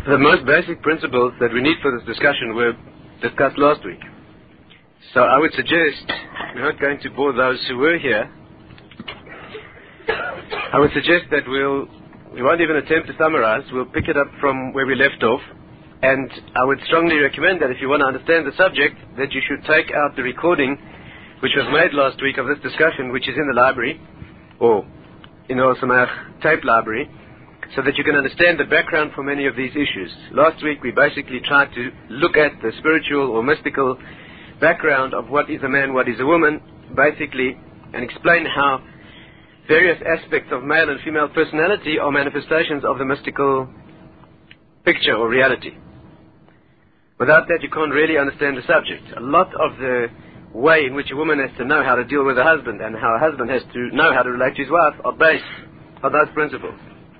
The most basic principles that we need for this discussion were discussed last week. So I would suggest, we're not going to bore those who were here, I would suggest that we won't even attempt to summarize, we'll pick it up from where we left off, and I would strongly recommend that if you want to understand the subject, that you should take out the recording which was made last week of this discussion, which is in the library, or in the Ohr Sameach tape library, so that you can understand the background for many of these issues. Last week we basically tried to look at the spiritual or mystical background of what is a man, what is a woman, basically, and explain how various aspects of male and female personality are manifestations of the mystical picture or reality. Without that you can't really understand the subject. A lot of the way in which a woman has to know how to deal with her husband and how a husband has to know how to relate to his wife are based on those principles.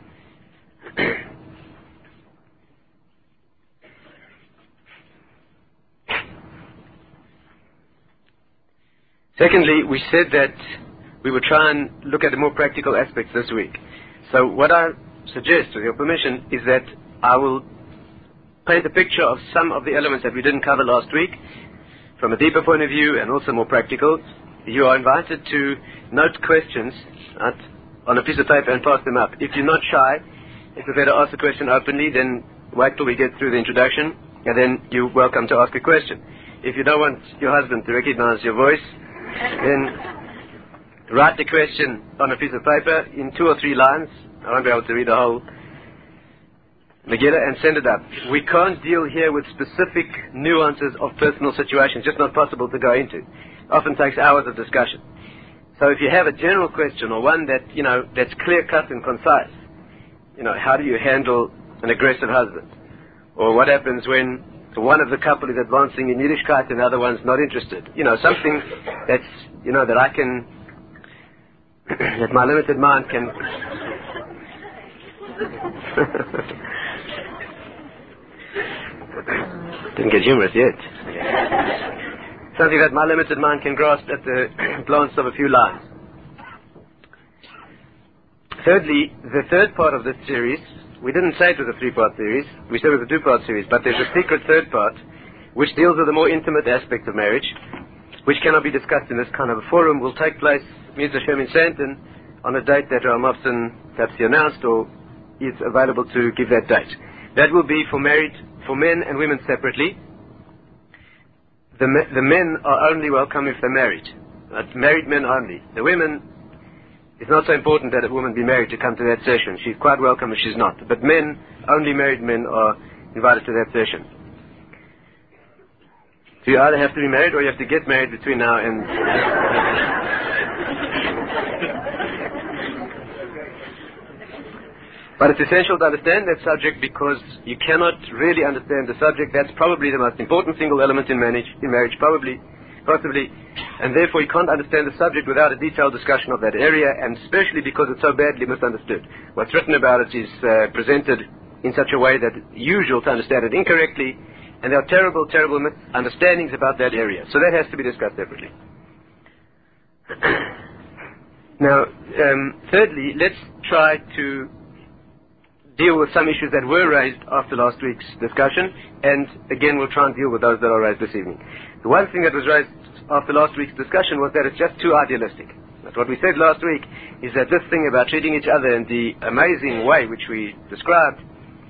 Secondly, we said that we would try and look at the more practical aspects this week. So what I suggest, with your permission, is that I will paint a picture of some of the elements that we didn't cover last week from a deeper point of view and also more practical. You are invited to note questions on a piece of paper and pass them up. If you're not shy, if you better ask the question openly, then wait till we get through the introduction, and then you're welcome to ask a question. If you don't want your husband to recognize your voice, then write the question on a piece of paper in 2 or 3 lines. I won't be able to read the whole Megillah, and send it up. We can't deal here with specific nuances of personal situations, just not possible to go into. It often takes hours of discussion. So if you have a general question or one that, that's clear-cut and concise, how do you handle an aggressive husband? Or what happens when one of the couple is advancing in Yiddishkeit and the other one's not interested? Something that's, that I can, that my limited mind can... Didn't get humorous yet. Something that my limited mind can grasp at the glance of a few lines. Thirdly, the third part of this series, we didn't say it was a 3-part series, we said it was a 2-part series, but there's a secret third part which deals with the more intimate aspects of marriage, which cannot be discussed in this kind of a forum, will take place, Mirza Shem in Santon, on a date that Ram Mofson perhaps he announced or is available to give that date. That will be for men and women separately. The men are only welcome if they're married. Married men only. The women, it's not so important that a woman be married to come to that session. She's quite welcome if she's not. But men, only married men are invited to that session. So you either have to be married or you have to get married between now and... But it's essential to understand that subject because you cannot really understand the subject. That's probably the most important single element in marriage, possibly, and therefore you can't understand the subject without a detailed discussion of that area, and especially because it's so badly misunderstood. What's written about it is presented in such a way that it's usual to understand it incorrectly, and there are terrible, terrible misunderstandings about that area. So that has to be discussed separately. Now, thirdly, let's try to deal with some issues that were raised after last week's discussion, and again we'll try and deal with those that are raised this evening. The one thing that was raised after last week's discussion was that it's just too idealistic. That's what we said last week, is that this thing about treating each other in the amazing way which we described,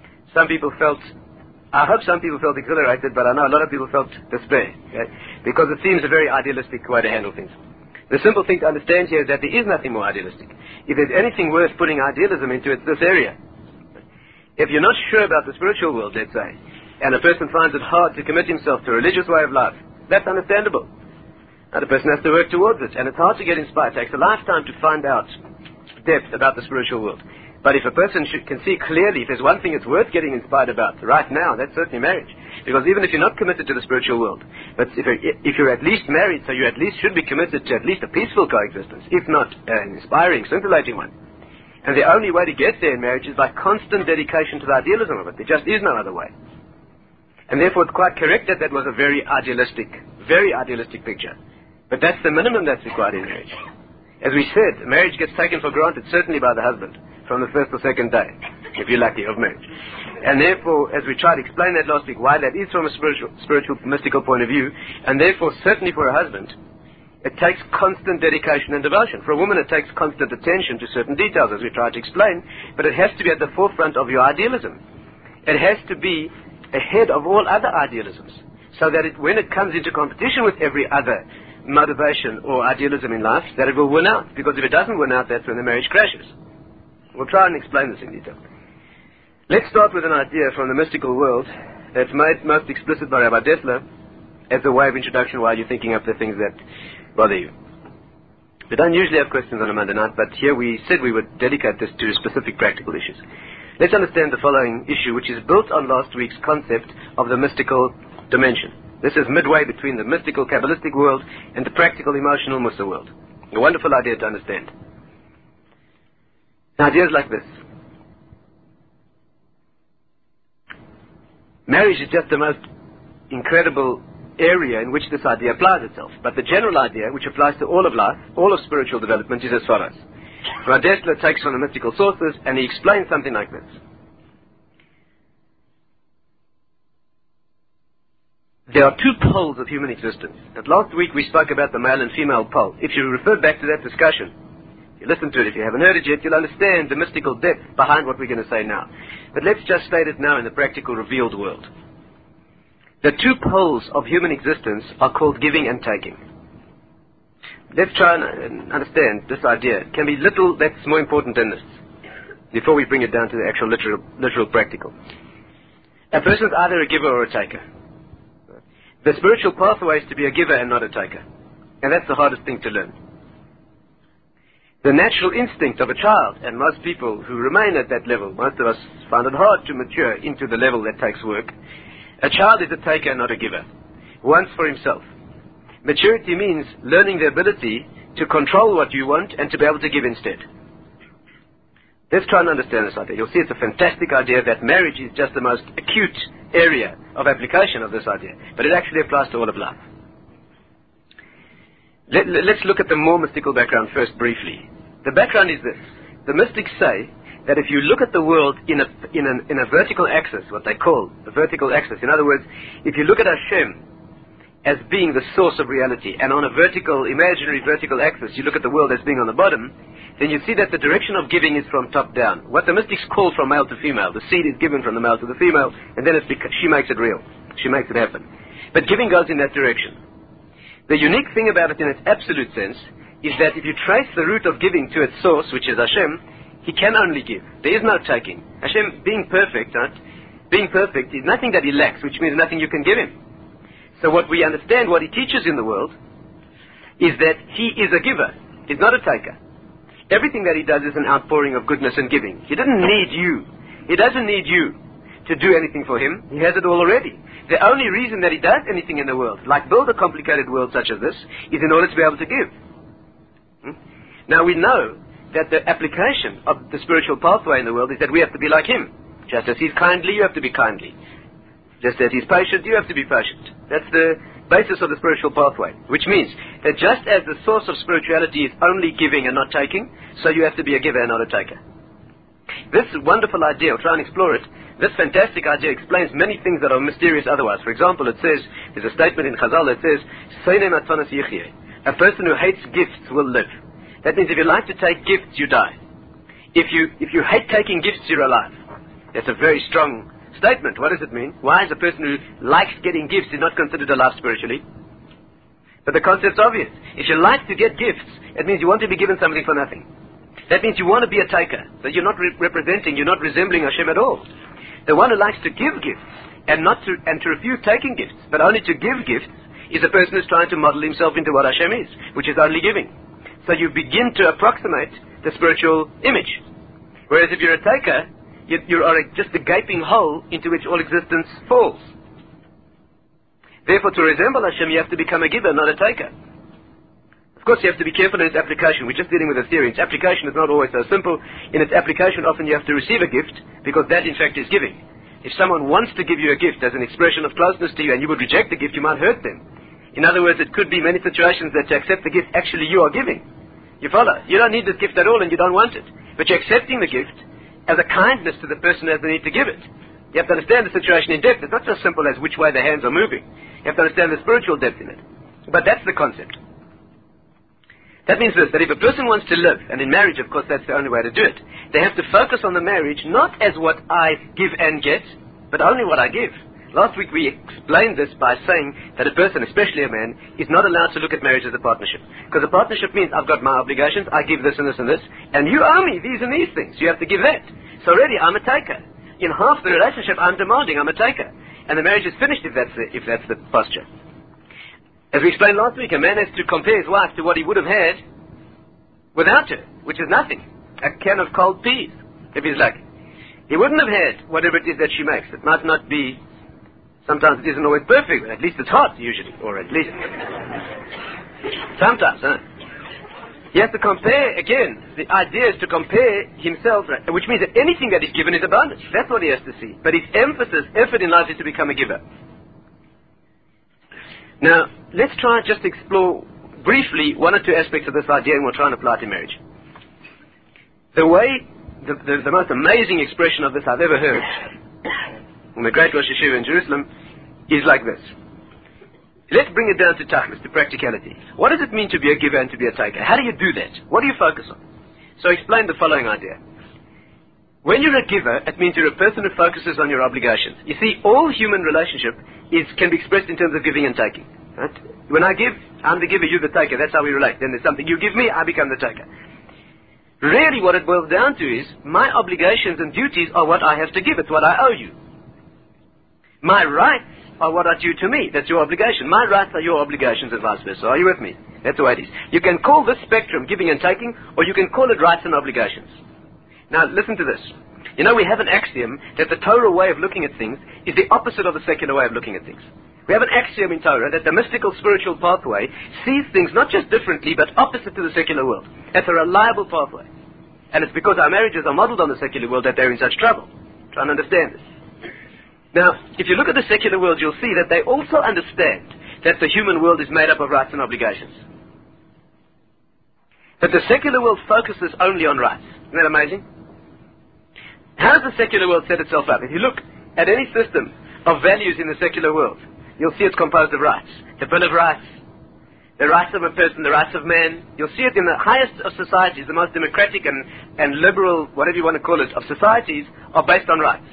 I hope some people felt exhilarated, but I know a lot of people felt despair, okay? Because it seems a very idealistic way to handle things. The simple thing to understand here is that there is nothing more idealistic. If there's anything worth putting idealism into, it's this area. If you're not sure about the spiritual world, let's say, and a person finds it hard to commit himself to a religious way of life, that's understandable. Now, the person has to work towards it, and it's hard to get inspired. It takes a lifetime to find out depth about the spiritual world. But if a person can see clearly, if there's one thing it's worth getting inspired about right now, that's certainly marriage. Because even if you're not committed to the spiritual world, but if you're at least married, so you at least should be committed to at least a peaceful coexistence, if not an inspiring, scintillating one. And the only way to get there in marriage is by constant dedication to the idealism of it. There just is no other way. And therefore it's quite correct that that was a very idealistic picture. But that's the minimum that's required in marriage. As we said, marriage gets taken for granted, certainly by the husband, from the first or second day, if you're lucky, of marriage. And therefore, as we tried to explain that last week, why that is from a spiritual, mystical point of view, and therefore certainly for a husband, it takes constant dedication and devotion. For a woman, it takes constant attention to certain details, as we tried to explain, but it has to be at the forefront of your idealism. It has to be ahead of all other idealisms, so that when it comes into competition with every other motivation or idealism in life, that it will win out. Because if it doesn't win out, that's when the marriage crashes. We'll try and explain this in detail. Let's start with an idea from the mystical world that's made most explicit by Rabbi Dessler as a way of introduction while you're thinking up the things that bother you. We don't usually have questions on a Monday night, but here we said we would dedicate this to specific practical issues. Let's understand the following issue, which is built on last week's concept of the mystical dimension. This is midway between the mystical Kabbalistic world and the practical emotional Musa world. A wonderful idea to understand. Ideas like this. Marriage is just the most incredible area in which this idea applies itself. But the general idea, which applies to all of life, all of spiritual development, is as follows. Rabbi Dessler takes from the mystical sources and he explains something like this. There are two poles of human existence. And last week we spoke about the male and female pole. If you refer back to that discussion, you listen to it, if you haven't heard it yet, you'll understand the mystical depth behind what we're going to say now. But let's just state it now in the practical revealed world. The two poles of human existence are called giving and taking. Let's try and understand this idea. It can be little that's more important than this, before we bring it down to the actual literal practical. A person's either a giver or a taker. The spiritual pathway is to be a giver and not a taker. And that's the hardest thing to learn. The natural instinct of a child, and most people who remain at that level, most of us find it hard to mature into the level that takes work. A child is a taker, not a giver. Once for himself. Maturity means learning the ability to control what you want and to be able to give instead. Let's try and understand this idea. You'll see it's a fantastic idea that marriage is just the most acute area of application of this idea. But it actually applies to all of life. Let's look at the more mystical background first briefly. The background is this. The mystics say that if you look at the world in a vertical axis, what they call a vertical axis, in other words, if you look at Hashem as being the source of reality, and on a imaginary vertical axis, you look at the world as being on the bottom, then you see that the direction of giving is from top down. What the mystics call from male to female. The seed is given from the male to the female, and then she makes it real. She makes it happen. But giving goes in that direction. The unique thing about it in its absolute sense is that if you trace the root of giving to its source, which is Hashem, He can only give. There is no taking. Hashem, being perfect, is nothing that He lacks, which means nothing you can give Him. So what we understand, what He teaches in the world, is that He is a giver. He's not a taker. Everything that He does is an outpouring of goodness and giving. He doesn't need you. He doesn't need you to do anything for Him. He has it all already. The only reason that He does anything in the world, like build a complicated world such as this, is in order to be able to give. Now we know that the application of the spiritual pathway in the world is that we have to be like Him. Just as He's kindly, you have to be kindly. Just as He's patient, you have to be patient. That's the basis of the spiritual pathway. Which means that just as the source of spirituality is only giving and not taking, so you have to be a giver and not a taker. This wonderful idea, we'll try and explore it. This fantastic idea explains many things that are mysterious otherwise. For example, it says, there's a statement in Chazal that says, Seine matanas yichyeh. A person who hates gifts will live. That means if you like to take gifts, you die. If you hate taking gifts, you're alive. That's a very strong statement. What does it mean? Why is a person who likes getting gifts is not considered alive spiritually? But the concept's obvious. If you like to get gifts, it means you want to be given something for nothing. That means you want to be a taker. So you're not representing, you're not resembling Hashem at all. The one who likes to give gifts and to refuse taking gifts, but only to give gifts, is a person who's trying to model himself into what Hashem is, which is only giving. So you begin to approximate the spiritual image. Whereas if you're a taker, you are just a gaping hole into which all existence falls. Therefore, to resemble Hashem, you have to become a giver, not a taker. Of course, you have to be careful in its application. We're just dealing with a theory. Its application is not always so simple. In its application, often you have to receive a gift, because that, in fact, is giving. If someone wants to give you a gift as an expression of closeness to you, and you would reject the gift, you might hurt them. In other words, it could be many situations that to accept the gift, actually you are giving. You follow? You don't need this gift at all, and you don't want it. But you're accepting the gift as a kindness to the person who has the need to give it. You have to understand the situation in depth. It's not so simple as which way the hands are moving. You have to understand the spiritual depth in it. But that's the concept. That means this, that if a person wants to live, and in marriage, of course, that's the only way to do it, they have to focus on the marriage not as what I give and get, but only what I give. Last week we explained this by saying that a person, especially a man, is not allowed to look at marriage as a partnership. Because a partnership means I've got my obligations, I give this and this and this, and you owe me these and these things. You have to give that. So already I'm a taker. In half the relationship, I'm demanding, I'm a taker. And the marriage is finished if that's the posture. As we explained last week, a man has to compare his wife to what he would have had without her, which is nothing. A can of cold peas, if he's lucky. He wouldn't have had whatever it is that she makes. It might not be, sometimes it isn't always perfect, but at least it's hot, usually, or at least. Sometimes, huh? He has to compare, again, the idea is to compare himself, which means that anything that is given is abundance. That's what he has to see. But his emphasis, effort in life is to become a giver. Now, let's try just to explore briefly one or two aspects of this idea, and we'll try and apply it to marriage. The most amazing expression of this I've ever heard from the great Rosh Yeshiva in Jerusalem is like this. Let's bring it down to tachlis, to practicality. What does it mean to be a giver and to be a taker? How do you do that? What do you focus on? So explain the following idea. When you're a giver, it means you're a person who focuses on your obligations. You see, all human relationship can be expressed in terms of giving and taking. Right? When I give, I'm the giver, you're the taker. That's how we relate. Then there's something you give me, I become the taker. Really what it boils down to is, my obligations and duties are what I have to give. It's what I owe you. My rights are what are due to me. That's your obligation. My rights are your obligations and vice versa. Are you with me? That's the way it is. You can call this spectrum giving and taking, or you can call it rights and obligations. Now, listen to this. You know, we have an axiom that the Torah way of looking at things is the opposite of the secular way of looking at things. We have an axiom in Torah that the mystical spiritual pathway sees things not just differently, but opposite to the secular world. It's a reliable pathway. And it's because our marriages are modeled on the secular world that they're in such trouble. Try and understand this. Now, if you look at the secular world, you'll see that they also understand that the human world is made up of rights and obligations. But the secular world focuses only on rights. Isn't that amazing? How does the secular world set itself up? If you look at any system of values in the secular world, you'll see it's composed of rights. The Bill of Rights, the rights of a person, the rights of man. You'll see it in the highest of societies, the most democratic and liberal, whatever you want to call it, of societies, are based on rights.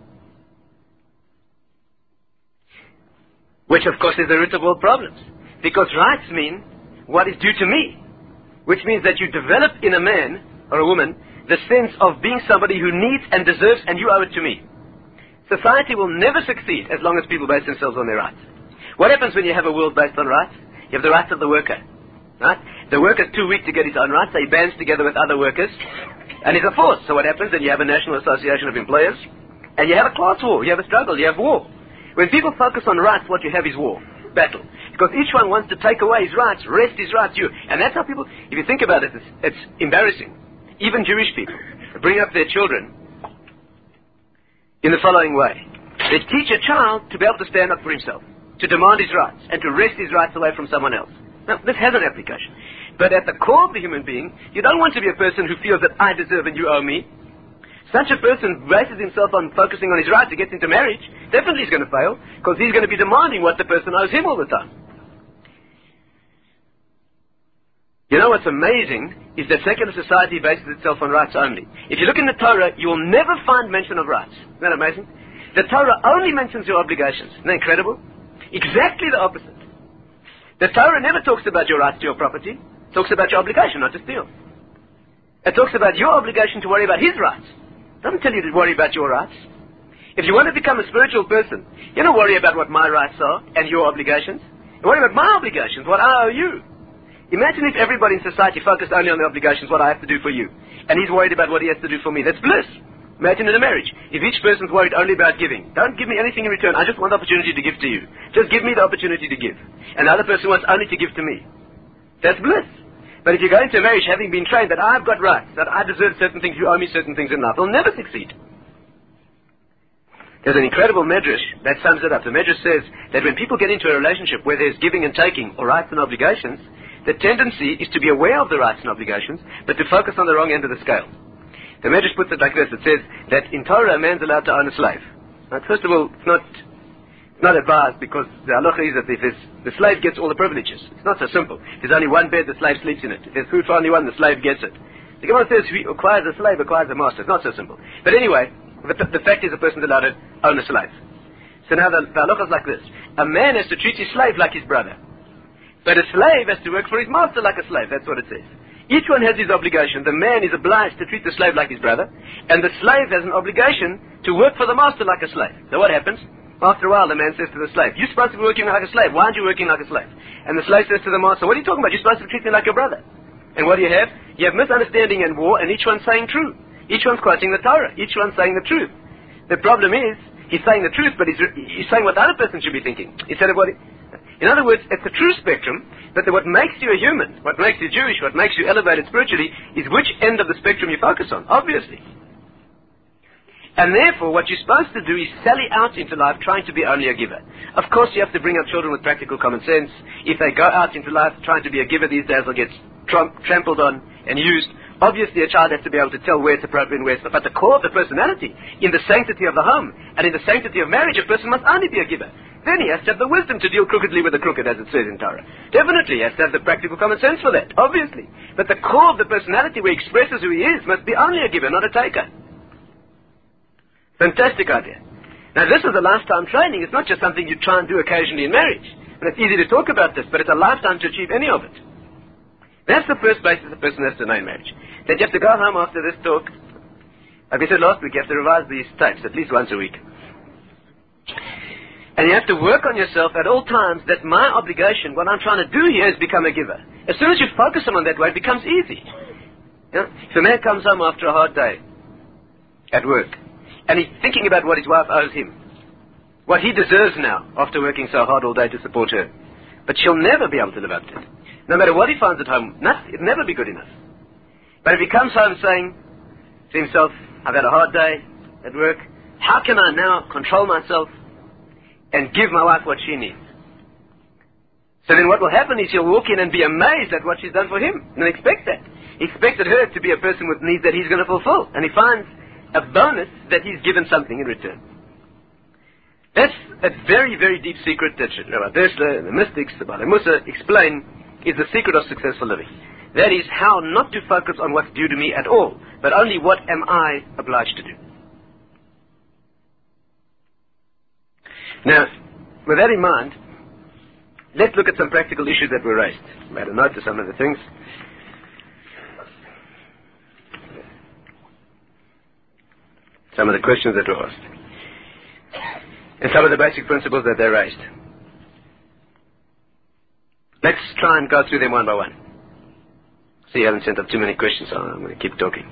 Which, of course, is the root of all problems. Because rights mean what is due to me. Which means that you develop in a man or a woman the sense of being somebody who needs and deserves, and you owe it to me. Society will never succeed as long as people base themselves on their rights. What happens when you have a world based on rights? You have the rights of the worker. Right? The worker's too weak to get his own rights, so he bands together with other workers, and he's a force. So what happens? Then you have a National Association of Employers, and you have a class war, you have a struggle, you have war. When people focus on rights, what you have is war, battle. Because each one wants to take away his rights, wrest his rights, and that's how people, if you think about it, it's embarrassing. Even Jewish people bring up their children in the following way. They teach a child to be able to stand up for himself, to demand his rights, and to wrest his rights away from someone else. Now, this has an application. But at the core of the human being, you don't want to be a person who feels that I deserve and you owe me. Such a person bases himself on focusing on his rights. He gets into marriage, definitely he's going to fail, because he's going to be demanding what the person owes him all the time. You know what's amazing is that secular society bases itself on rights only. If you look in the Torah, you will never find mention of rights. Isn't that amazing? The Torah only mentions your obligations. Isn't that incredible? Exactly the opposite. The Torah never talks about your rights to your property. It talks about your obligation not to steal. It talks about your obligation to worry about his rights. It doesn't tell you to worry about your rights. If you want to become a spiritual person, you don't worry about what my rights are and your obligations. You worry about my obligations, what I owe you. Imagine if everybody in society focused only on the obligations, what I have to do for you. And he's worried about what he has to do for me. That's bliss. Imagine in a marriage. If each person's worried only about giving. Don't give me anything in return. I just want the opportunity to give to you. Just give me the opportunity to give. And the other person wants only to give to me. That's bliss. But if you go into a marriage having been trained that I've got rights, that I deserve certain things, you owe me certain things in life, you'll never succeed. There's an incredible medrash that sums it up. The medrash says that when people get into a relationship where there's giving and taking, or rights and obligations, the tendency is to be aware of the rights and obligations, but to focus on the wrong end of the scale. The medrash puts it like this. It says that in Torah, a man's allowed to own a slave. Right? First of all, it's not advised, because the halacha is that if the slave gets all the privileges. It's not so simple. If there's only one bed, the slave sleeps in it. If there's food for only one, the slave gets it. The Gemara says, who acquires a slave acquires a master. It's not so simple. But anyway, the fact is a person's allowed to own a slave. So now the halacha is like this. A man has to treat his slave like his brother. But a slave has to work for his master like a slave. That's what it says. Each one has his obligation. The man is obliged to treat the slave like his brother, and the slave has an obligation to work for the master like a slave. So what happens? After a while, the man says to the slave, you're supposed to be working like a slave. Why aren't you working like a slave? And the slave says to the master, what are you talking about? You're supposed to treat me like your brother. And what do you have? You have misunderstanding and war, and each one's saying true. Each one's quoting the Torah. Each one's saying the truth. The problem is, he's saying the truth, but he's saying what the other person should be thinking, instead of what in other words, it's a true spectrum, but what makes you a human, what makes you Jewish, what makes you elevated spiritually, is which end of the spectrum you focus on, obviously. And therefore, what you're supposed to do is sally out into life trying to be only a giver. Of course, you have to bring up children with practical common sense. If they go out into life trying to be a giver these days, they'll get trampled on and used. Obviously, a child has to be able to tell where it's appropriate and where it's not. But the core of the personality, in the sanctity of the home, and in the sanctity of marriage, a person must only be a giver. Then he has to have the wisdom to deal crookedly with the crooked, as it says in Torah. Definitely, he has to have the practical common sense for that, obviously. But the core of the personality, where he expresses who he is, must be only a giver, not a taker. Fantastic idea. Now, this is a lifetime training. It's not just something you try and do occasionally in marriage. And it's easy to talk about this, but it's a lifetime to achieve any of it. That's the first basis a person has to know in marriage. That you have to go home after this talk. Like we said last week, you have to revise these tapes at least once a week. And you have to work on yourself at all times that my obligation, what I'm trying to do here, is become a giver. As soon as you focus on that way, it becomes easy. You know? If a man comes home after a hard day at work, and he's thinking about what his wife owes him, what he deserves now after working so hard all day to support her, but she'll never be able to live up to it. No matter what he finds at home, it'll never be good enough. But if he comes home saying to himself, I've had a hard day at work, how can I now control myself and give my wife what she needs? So then what will happen is he'll walk in and be amazed at what she's done for him. And expect that. He expected her to be a person with needs that he's going to fulfill. And he finds a bonus that he's given something in return. That's a very, very deep secret that the mystics, the Baalei Mussar, explain is the secret of successful living. That is how not to focus on what's due to me at all, but only what am I obliged to do. Now, with that in mind, let's look at some practical issues that were raised. I made a note of some of the things. Some of the questions that were asked. And some of the basic principles that they raised. Let's try and go through them one by one. So you haven't sent up too many questions, so I'm going to keep talking.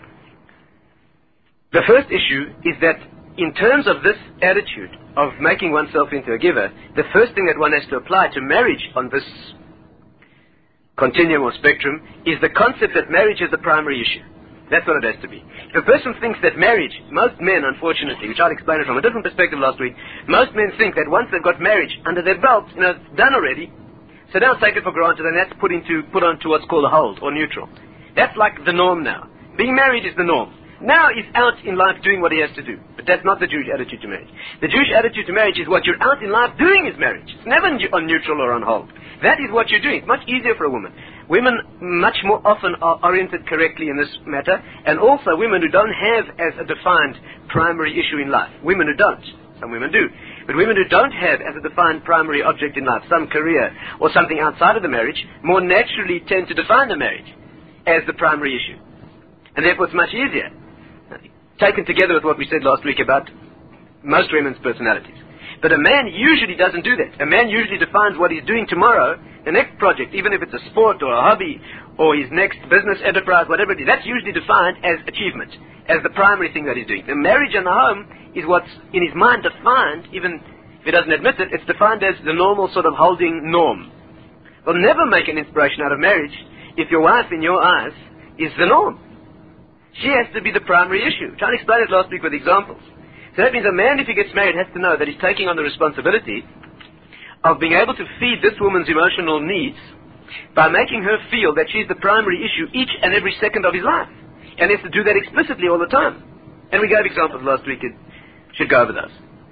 The first issue is that in terms of this attitude of making oneself into a giver, the first thing that one has to apply to marriage on this continuum or spectrum is the concept that marriage is the primary issue. That's what it has to be. If a person thinks that marriage, most men, unfortunately, which I'll explain it from a different perspective last week, most men think that once they've got marriage under their belt, it's done already, so they'll take it for granted and that's put onto what's called a hold or neutral. That's like the norm now. Being married is the norm. Now he's out in life doing what he has to do. But that's not the Jewish attitude to marriage. The Jewish attitude to marriage is what you're out in life doing is marriage. It's never on neutral or on hold. That is what you're doing. It's much easier for a woman. Women much more often are oriented correctly in this matter, and also women who don't have as a defined primary issue in life. Women who don't. Some women do. But women who don't have as a defined primary object in life, some career or something outside of the marriage, more naturally tend to define the marriage as the primary issue. And therefore it's much easier. Taken together with what we said last week about most women's personalities. But a man usually doesn't do that. A man usually defines what he's doing tomorrow, the next project, even if it's a sport or a hobby or his next business enterprise, whatever it is, that's usually defined as achievement, as the primary thing that he's doing. The marriage and the home is what's in his mind defined, even if he doesn't admit it, it's defined as the normal sort of holding norm. We'll never make an inspiration out of marriage if your wife, in your eyes, is the norm. She has to be the primary issue. I'm trying to explain it last week with examples. So that means a man, if he gets married, has to know that he's taking on the responsibility of being able to feed this woman's emotional needs by making her feel that she's the primary issue each and every second of his life. And he has to do that explicitly all the time. And we gave examples last week. It should go over those.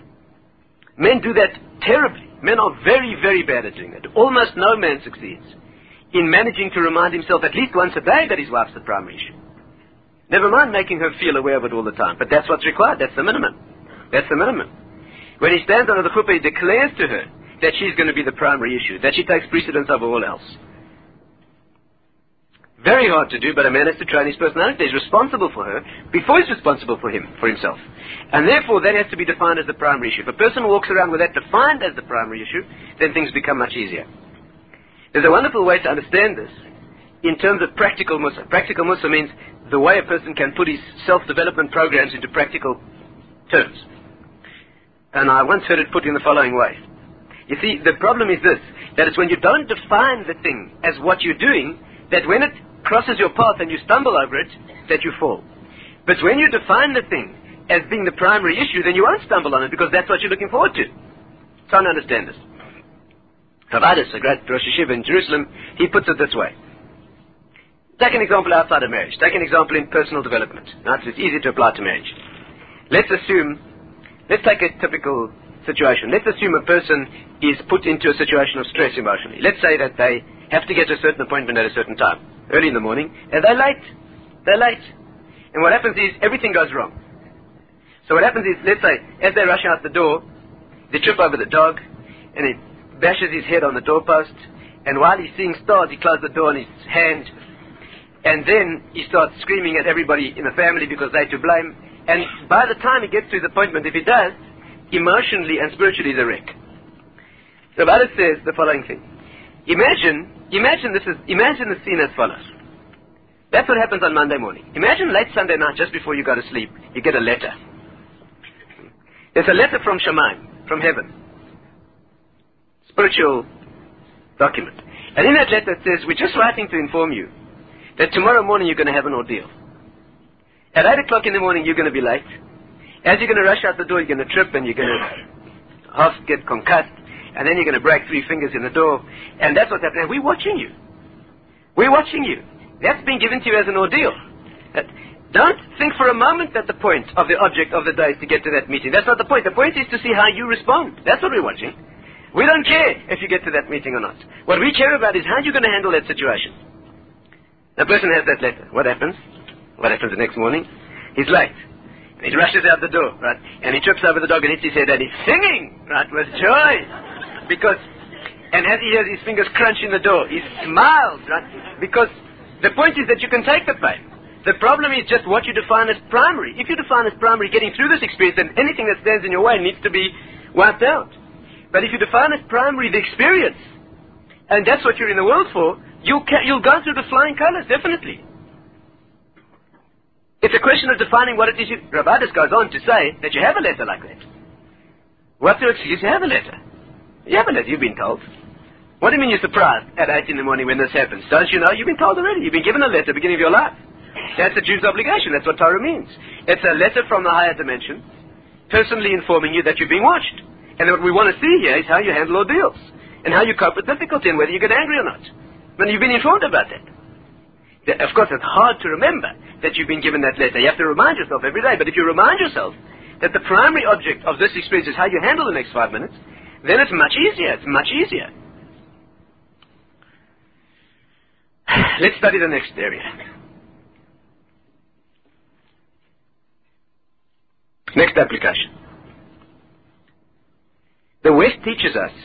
Men do that terribly. Men are very, very bad at doing that. Almost no man succeeds in managing to remind himself at least once a day that his wife's the primary issue. Never mind making her feel aware of it all the time, but that's what's required. That's the minimum. That's the minimum. When he stands under the chuppah, he declares to her that she's going to be the primary issue, that she takes precedence over all else. Very hard to do, but a man has to train his personality. He's responsible for her before he's responsible for himself. And therefore, that has to be defined as the primary issue. If a person walks around with that defined as the primary issue, then things become much easier. There's a wonderful way to understand this in terms of practical Musa. Practical Musa means the way a person can put his self-development programs into practical terms. And I once heard it put in the following way. You see, the problem is this, that it's when you don't define the thing as what you're doing, that when it crosses your path and you stumble over it, that you fall. But when you define the thing as being the primary issue, then you won't stumble on it, because that's what you're looking forward to. Try and understand this. Rav Adis, a great Rosh Yeshiva in Jerusalem, he puts it this way. Take an example outside of marriage. Take an example in personal development. Now, it's easy to apply to marriage. Let's take a typical situation. Let's assume a person is put into a situation of stress emotionally. Let's say that they have to get to a certain appointment at a certain time, early in the morning, and they're late. They're late. And what happens is, everything goes wrong. So what happens is, let's say, as they rush out the door, they trip over the dog, and he bashes his head on the doorpost, and while he's seeing stars, he closes the door on his hand, and then he starts screaming at everybody in the family because they're to blame, and by the time he gets to his appointment, if he does, emotionally and spiritually he's a wreck. So Rav Adis says the following thing. Imagine the scene as follows. That's what happens on Monday morning. Imagine late Sunday night, just before you go to sleep, you get a letter. It's a letter from Shamayim, from heaven. Spiritual document. And in that letter it says, we're just writing to inform you that tomorrow morning you're going to have an ordeal. At 8 o'clock in the morning you're going to be late. As you're going to rush out the door, you're going to trip and you're going to half get concussed, and then you're going to break 3 fingers in the door, and that's what's happening. We're watching you. We're watching you. That's been given to you as an ordeal. Don't think for a moment that the point of the object of the day is to get to that meeting. That's not the point. The point is to see how you respond. That's what we're watching. We don't care if you get to that meeting or not. What we care about is how you're going to handle that situation. The person has that letter. What happens? What happens the next morning? He's late. And he rushes out the door, right? And he trips over the dog and hits his head and he's singing, right, with joy. And as he hears his fingers crunch in the door, he smiles, right? Because the point is that you can take the pain. The problem is just what you define as primary. If you define as primary getting through this experience, then anything that stands in your way needs to be wiped out. But if you define as primary the experience, and that's what you're in the world for, you'll go through the flying colors, definitely. It's a question of defining what it is. Rav Adis goes on to say that you have a letter like that. What's your excuse? You have a letter. You have a letter, you've been told. What do you mean you're surprised at 8 in the morning when this happens? Don't you know? You've been told already. You've been given a letter at the beginning of your life. That's a Jew's obligation. That's what Torah means. It's a letter from the higher dimension, personally informing you that you're being watched. And what we want to see here is how you handle ordeals, and how you cope with difficulty, and whether you get angry or not. And you've been informed about that. Of course, it's hard to remember that you've been given that letter. You have to remind yourself every day. But if you remind yourself that the primary object of this experience is how you handle the next 5 minutes, then it's much easier. It's much easier. Let's study the next area. Next application. The West teaches us,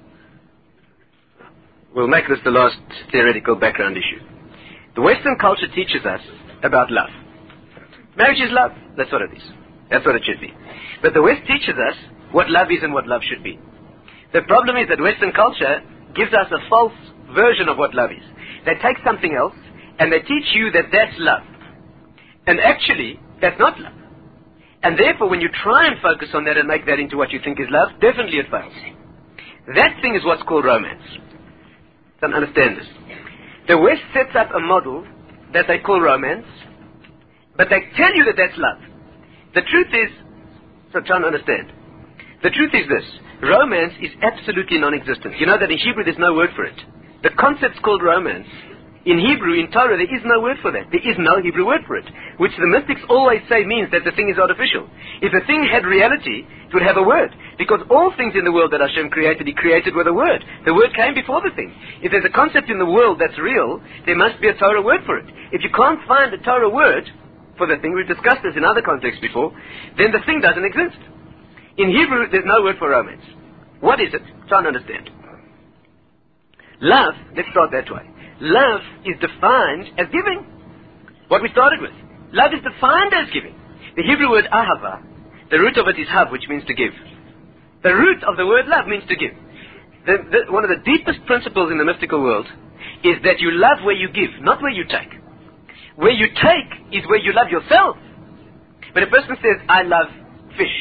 we'll make this the last theoretical background issue. The Western culture teaches us about love. Marriage is love. That's what it is. That's what it should be. But the West teaches us what love is and what love should be. The problem is that Western culture gives us a false version of what love is. They take something else and they teach you that that's love. And actually, that's not love. And therefore, when you try and focus on that and make that into what you think is love, definitely it fails. That thing is what's called romance. Don't understand this. The West sets up a model that they call romance, but they tell you that that's love. The truth is, so try and understand. The truth is this. Romance is absolutely non-existent. You know that in Hebrew there's no word for it. The concept's called romance In Hebrew, in Torah, there is no word for that. There is no Hebrew word for it, which the mystics always say means that the thing is artificial. If the thing had reality, it would have a word. Because all things in the world that Hashem created, He created with a word. The word came before the thing. If there's a concept in the world that's real, there must be a Torah word for it. If you can't find a Torah word for the thing, we've discussed this in other contexts before, then the thing doesn't exist. In Hebrew, there's no word for romance. What is it? Try and understand. Love, let's start that way. Love is defined as giving. What we started with. Love is defined as giving. The Hebrew word ahava, the root of it is hav, which means to give. The root of the word love means to give. One of the deepest principles in the mystical world is that you love where you give, not where you take. Where you take is where you love yourself. When a person says, I love fish,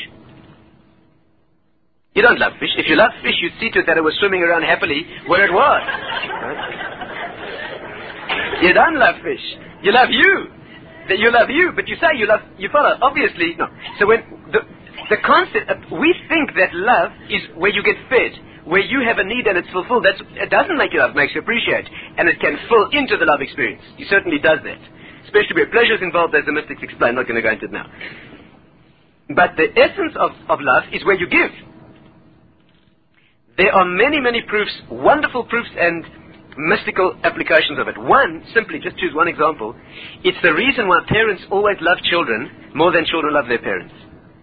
you don't love fish. If you love fish, you'd see to it that it was swimming around happily where it was. Right? You don't love fish. You love you. You love you, but you say you love your father. Obviously, no. So when the concept, we think that love is where you get fed, where you have a need and it's fulfilled. It doesn't make you love, it makes you appreciate. And it can fill into the love experience. It certainly does that. Especially where pleasure is involved, as the mystics explain. I'm not going to go into it now. But the essence of love is where you give. There are many, many proofs, wonderful proofs and mystical applications of it. One, simply, just choose one example. It's the reason why parents always love children more than children love their parents.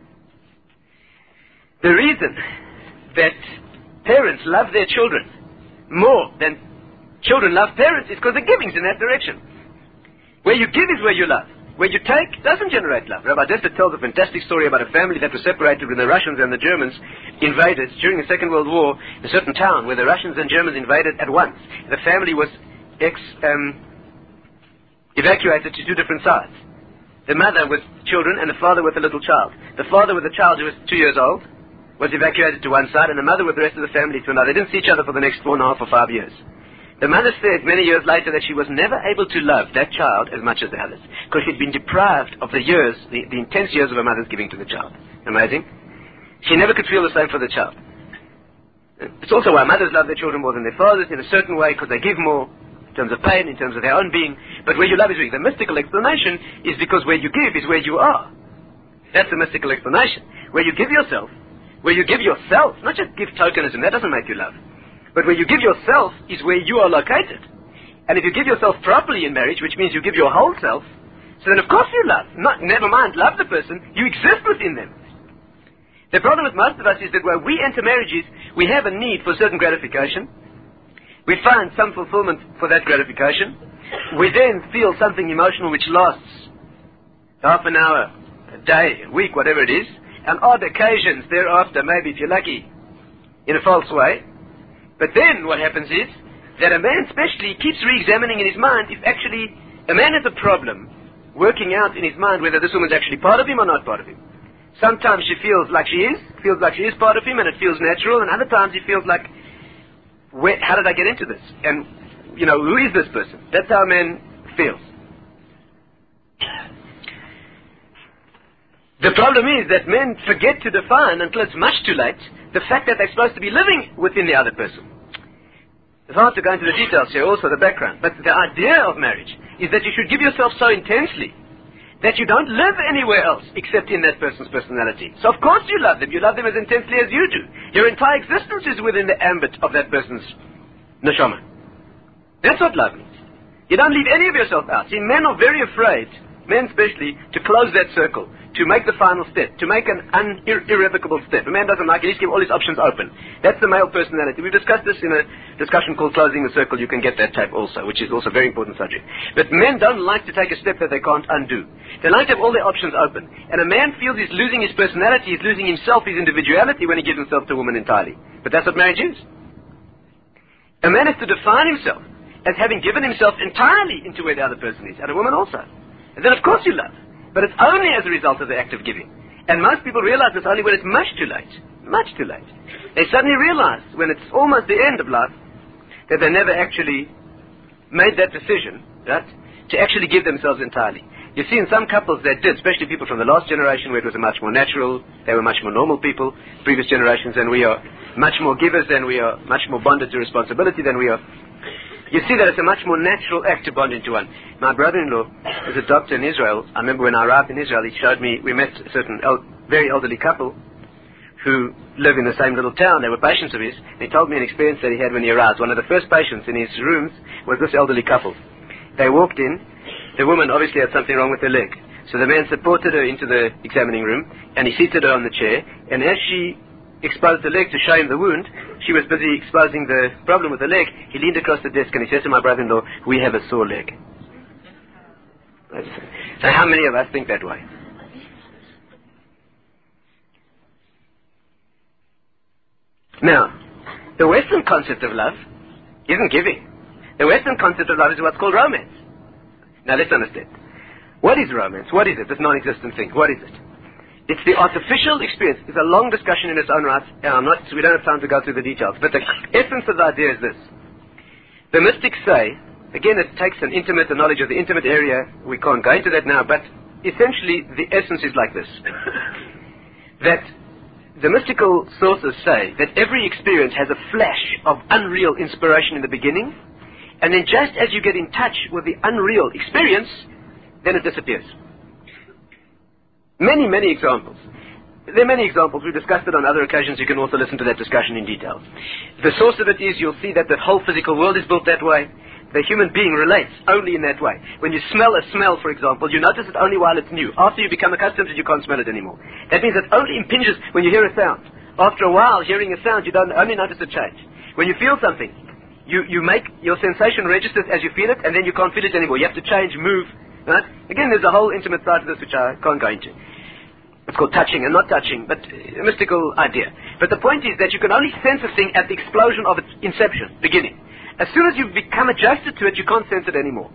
The reason that parents love their children more than children love parents is because the giving's in that direction. Where you give is where you love. Where you take doesn't generate love. Rabbi Dessler tells a fantastic story about a family that was separated when the Russians and the Germans invaded during the Second World War, a certain town where the Russians and Germans invaded at once. The family was evacuated to two different sides. The mother with children and the father with a little child. The father with the child, who was 2 years old, was evacuated to one side, and the mother with the rest of the family to another. They didn't see each other for the next 4.5 or 5 years. The mother said many years later that she was never able to love that child as much as the others, because she'd been deprived of the years, the intense years of her mother's giving to the child. Amazing? She never could feel the same for the child. It's also why mothers love their children more than their fathers in a certain way, because they give more in terms of pain, in terms of their own being. But where you love is where the mystical explanation is because where you give is where you are. That's the mystical explanation. Where you give yourself, not just give tokenism, that doesn't make you love. But where you give yourself is where you are located. And if you give yourself properly in marriage, which means you give your whole self, so then of course you love. Never mind love the person, you exist within them. The problem with most of us is that when we enter marriages, we have a need for certain gratification. We find some fulfillment for that gratification. We then feel something emotional which lasts half an hour, a day, a week, whatever it is. On odd occasions thereafter, maybe if you're lucky, in a false way. But then what happens is that a man especially keeps re-examining in his mind if actually a man has a problem working out in his mind whether this woman's actually part of him or not part of him. Sometimes she feels like she is part of him and it feels natural, and other times he feels like, how did I get into this? And, who is this person? That's how a man feels. The problem is that men forget to define, until it's much too late, the fact that they're supposed to be living within the other person. It's hard to go into the details here, also the background, but the idea of marriage is that you should give yourself so intensely that you don't live anywhere else except in that person's personality. So of course you love them as intensely as you do. Your entire existence is within the ambit of that person's neshama. That's what love means. You don't leave any of yourself out. See, men are very afraid, men especially, to close that circle, to make the final step, to make an irrevocable step. A man doesn't like it, he's keep all his options open. That's the male personality. We've discussed this in a discussion called Closing the Circle. You can get that tape also, which is also a very important subject. But men don't like to take a step that they can't undo. They like to have all their options open. And a man feels he's losing his personality, he's losing himself, his individuality when he gives himself to a woman entirely. But that's what marriage is. A man has to define himself as having given himself entirely into where the other person is, and a woman also. And then of course you love. But it's only as a result of the act of giving. And most people realize this only when it's much too late. Much too late. They suddenly realize, when it's almost the end of life, that they never actually made that decision, right, to actually give themselves entirely. You see, in some couples that did, especially people from the last generation where it was a much more natural, they were much more normal people, previous generations than we are, much more givers than we are, much more bonded to responsibility than we are. You see that it's a much more natural act to bond into one. My brother-in-law is a doctor in Israel. I remember when I arrived in Israel, he showed me, we met a certain very elderly couple who live in the same little town. They were patients of his. And he told me an experience that he had when he arrived. One of the first patients in his rooms was this elderly couple. They walked in. The woman obviously had something wrong with her leg. So the man supported her into the examining room, and he seated her on the chair, and as she exposed the leg to show him the wound, she was busy exposing the problem with the leg. He leaned across the desk and he said to my brother-in-law, "We have a sore leg." So how many of us think that way? Now, the Western concept of love isn't giving. The Western concept of love is what's called romance. Now let's understand. What is romance? What is it? This non-existent thing. What is it? It's the artificial experience. It's a long discussion in its own right. We don't have time to go through the details. But the essence of the idea is this. The mystics say, again it takes a knowledge of the intimate area. We can't go into that now, but essentially the essence is like this. That the mystical sources say that every experience has a flash of unreal inspiration in the beginning, and then just as you get in touch with the unreal experience, then it disappears. Many, many examples. There are many examples. We discussed it on other occasions. You can also listen to that discussion in detail. The source of it is you'll see that the whole physical world is built that way. The human being relates only in that way. When you smell a smell, for example, you notice it only while it's new. After you become accustomed to it, you can't smell it anymore. That means it only impinges when you hear a sound. After a while, hearing a sound, you don't only notice a change. When you feel something, you make your sensation registers as you feel it, and then you can't feel it anymore. You have to change, move. Right? Again, there's a whole intimate side to this which I can't go into. It's called touching and not touching, but a mystical idea. But the point is that you can only sense a thing at the explosion of its inception, beginning. As soon as you become adjusted to it, you can't sense it anymore.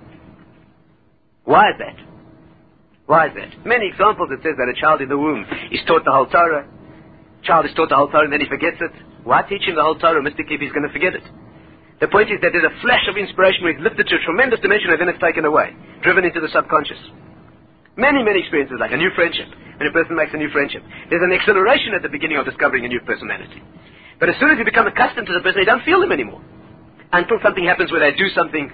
Why is that? Why is that? Many examples it says that a child in the womb is taught the whole Torah. Child is taught the whole Torah and then he forgets it. Why teach him the whole Torah mystically if he's going to forget it? The point is that there's a flash of inspiration where it's lifted to a tremendous dimension and then it's taken away, driven into the subconscious. Many, many experiences like a new friendship. When a person makes a new friendship, there's an acceleration at the beginning of discovering a new personality. But as soon as you become accustomed to the person, you don't feel them anymore. Until something happens where they do something,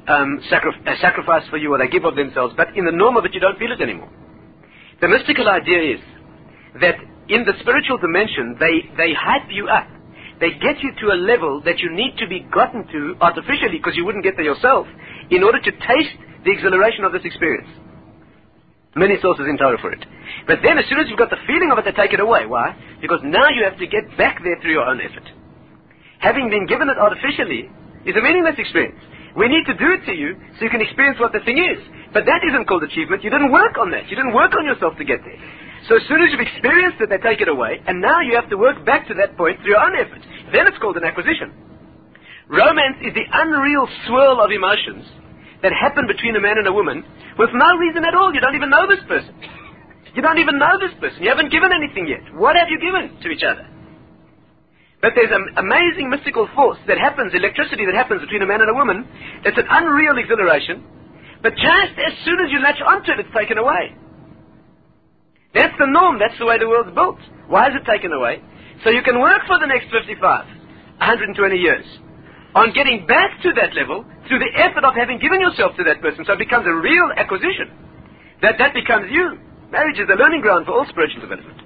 a sacrifice for you, or they give of themselves. But in the norm of it, you don't feel it anymore. The mystical idea is that in the spiritual dimension, they hype you up. They get you to a level that you need to be gotten to artificially, because you wouldn't get there yourself, in order to taste the exhilaration of this experience. Many sources in Torah for it. But then as soon as you've got the feeling of it, they take it away. Why? Because now you have to get back there through your own effort. Having been given it artificially is a meaningless experience. We need to do it to you so you can experience what the thing is. But that isn't called achievement. You didn't work on that. You didn't work on yourself to get there. So as soon as you've experienced it, they take it away, and now you have to work back to that point through your own effort. Then it's called an acquisition. Romance is the unreal swirl of emotions that happen between a man and a woman with no reason at all. You don't even know this person. You don't even know this person. You haven't given anything yet. What have you given to each other? But there's an amazing mystical force that happens, electricity that happens between a man and a woman, that's an unreal exhilaration, but just as soon as you latch onto it, it's taken away. That's the norm. That's the way the world's built. Why is it taken away? So you can work for the next 55, 120 years on getting back to that level through the effort of having given yourself to that person. So it becomes a real acquisition. That becomes you. Marriage is the learning ground for all spiritual development.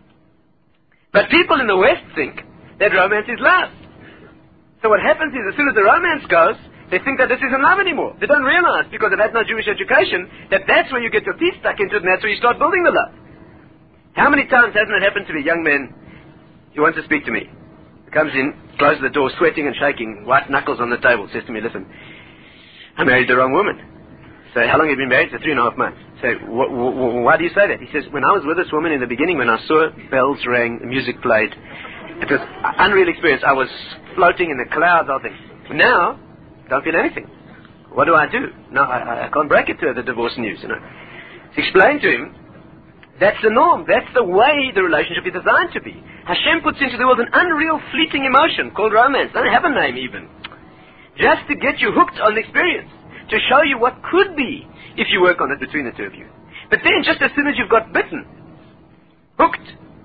But people in the West think that romance is love. So what happens is, as soon as the romance goes, they think that this isn't love anymore. They don't realize, because they've had no Jewish education, that that's where you get your teeth stuck into it, and that's where you start building the love. How many times hasn't it happened to me? Young man, he wants to speak to me. He comes in, closes the door, sweating and shaking, white knuckles on the table, says to me, "Listen, I married the wrong woman." So, "How long have you been married?" So, 3.5 months. So, why do you say that? He says, "When I was with this woman in the beginning, when I saw bells rang, the music played, it was an unreal experience. I was floating in the clouds, all things. Now, I don't feel anything. What do I do? No, I can't break it to her, the divorce news, you know." So explain to him, that's the norm. That's the way the relationship is designed to be. Hashem puts into the world an unreal fleeting emotion called romance. Doesn't have a name even. Just to get you hooked on the experience. To show you what could be if you work on it between the two of you. But then, just as soon as you've got bitten, hooked,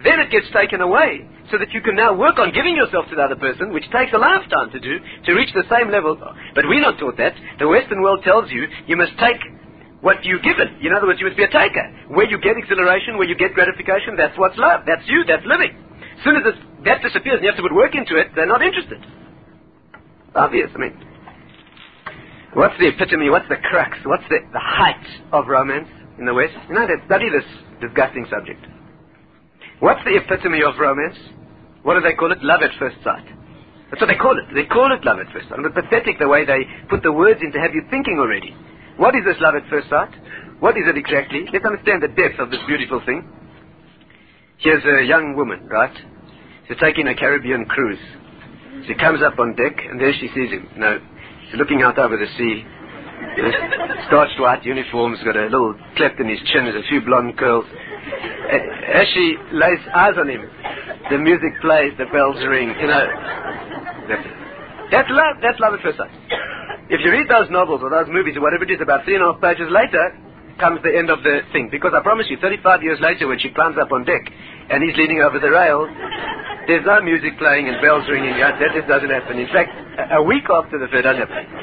then it gets taken away so that you can now work on giving yourself to the other person, which takes a lifetime to do, to reach the same level. But we're not taught that. The Western world tells you you must take what you're given. In other words, you must be a taker. Where you get exhilaration, where you get gratification, that's what's love. That's you, that's living. As soon as that disappears and you have to put work into it, they're not interested. Obvious, I mean. What's the epitome, what's the crux, what's the height of romance in the West? You know, they study this disgusting subject. What's the epitome of romance? What do they call it? Love at first sight. That's what they call it. They call it love at first sight. And it's pathetic the way they put the words in to have you thinking already. What is this love at first sight? What is it exactly? Let's understand the depth of this beautiful thing. Here's a young woman, right? She's taking a Caribbean cruise. She comes up on deck, and there she sees him. She's looking out over the sea. This starched white uniform, he's got a little cleft in his chin, there's a few blonde curls. As she lays eyes on him, the music plays, the bells ring, you know. That's love at first sight. If you read those novels or those movies or whatever it is, about 3.5 pages later comes the end of the thing. Because I promise you, 35 years later when she climbs up on deck and he's leaning over the rail, there's no music playing and bells ringing. That just doesn't happen. In fact, a week after the fair doesn't happen.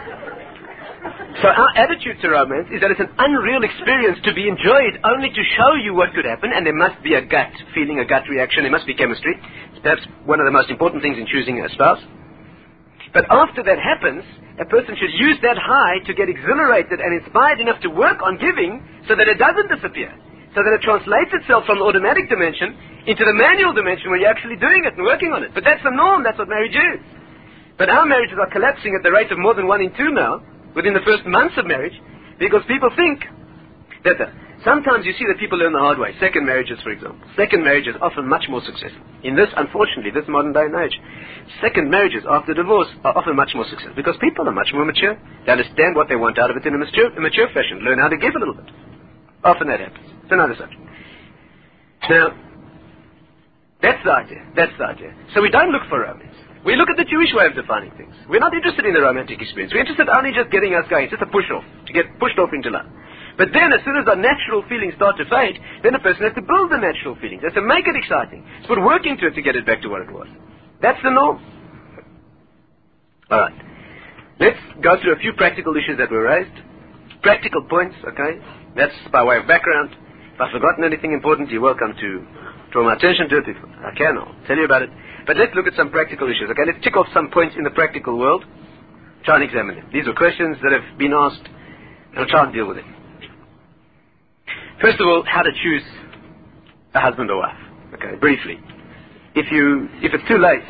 So our attitude to romance is that it's an unreal experience to be enjoyed only to show you what could happen, and there must be a gut feeling, a gut reaction, there must be chemistry. It's perhaps one of the most important things in choosing a spouse. But after that happens, a person should use that high to get exhilarated and inspired enough to work on giving so that it doesn't disappear, so that it translates itself from the automatic dimension into the manual dimension where you're actually doing it and working on it. But that's the norm, that's what marriage is. But our marriages are collapsing at the rate of more than 1 in 2 now, within the first months of marriage, because people think that sometimes you see that people learn the hard way. Second marriages, for example. Second marriages often much more successful. In this, unfortunately, this modern day and age, second marriages after divorce are often much more successful because people are much more mature. They understand what they want out of it in a mature fashion. Learn how to give a little bit. Often that happens. It's another subject. Now, that's the idea. That's the idea. So we don't look for romance. We look at the Jewish way of defining things. We're not interested in the romantic experience. We're interested only just getting us going. It's just a push-off, to get pushed off into love. But then, as soon as the natural feelings start to fade, then a person has to build the natural feelings. Has to make it exciting. Has to put work into it to get it back to what it was. That's the norm. All right. Let's go through a few practical issues that were raised. Practical points, okay? That's by way of background. If I've forgotten anything important, you're welcome to draw my attention to it. If I can, I'll tell you about it. But let's look at some practical issues, okay? Let's tick off some points in the practical world. Try and examine them. These are questions that have been asked, and I'll try and deal with them. First of all, how to choose a husband or wife. Okay, briefly. If it's too late,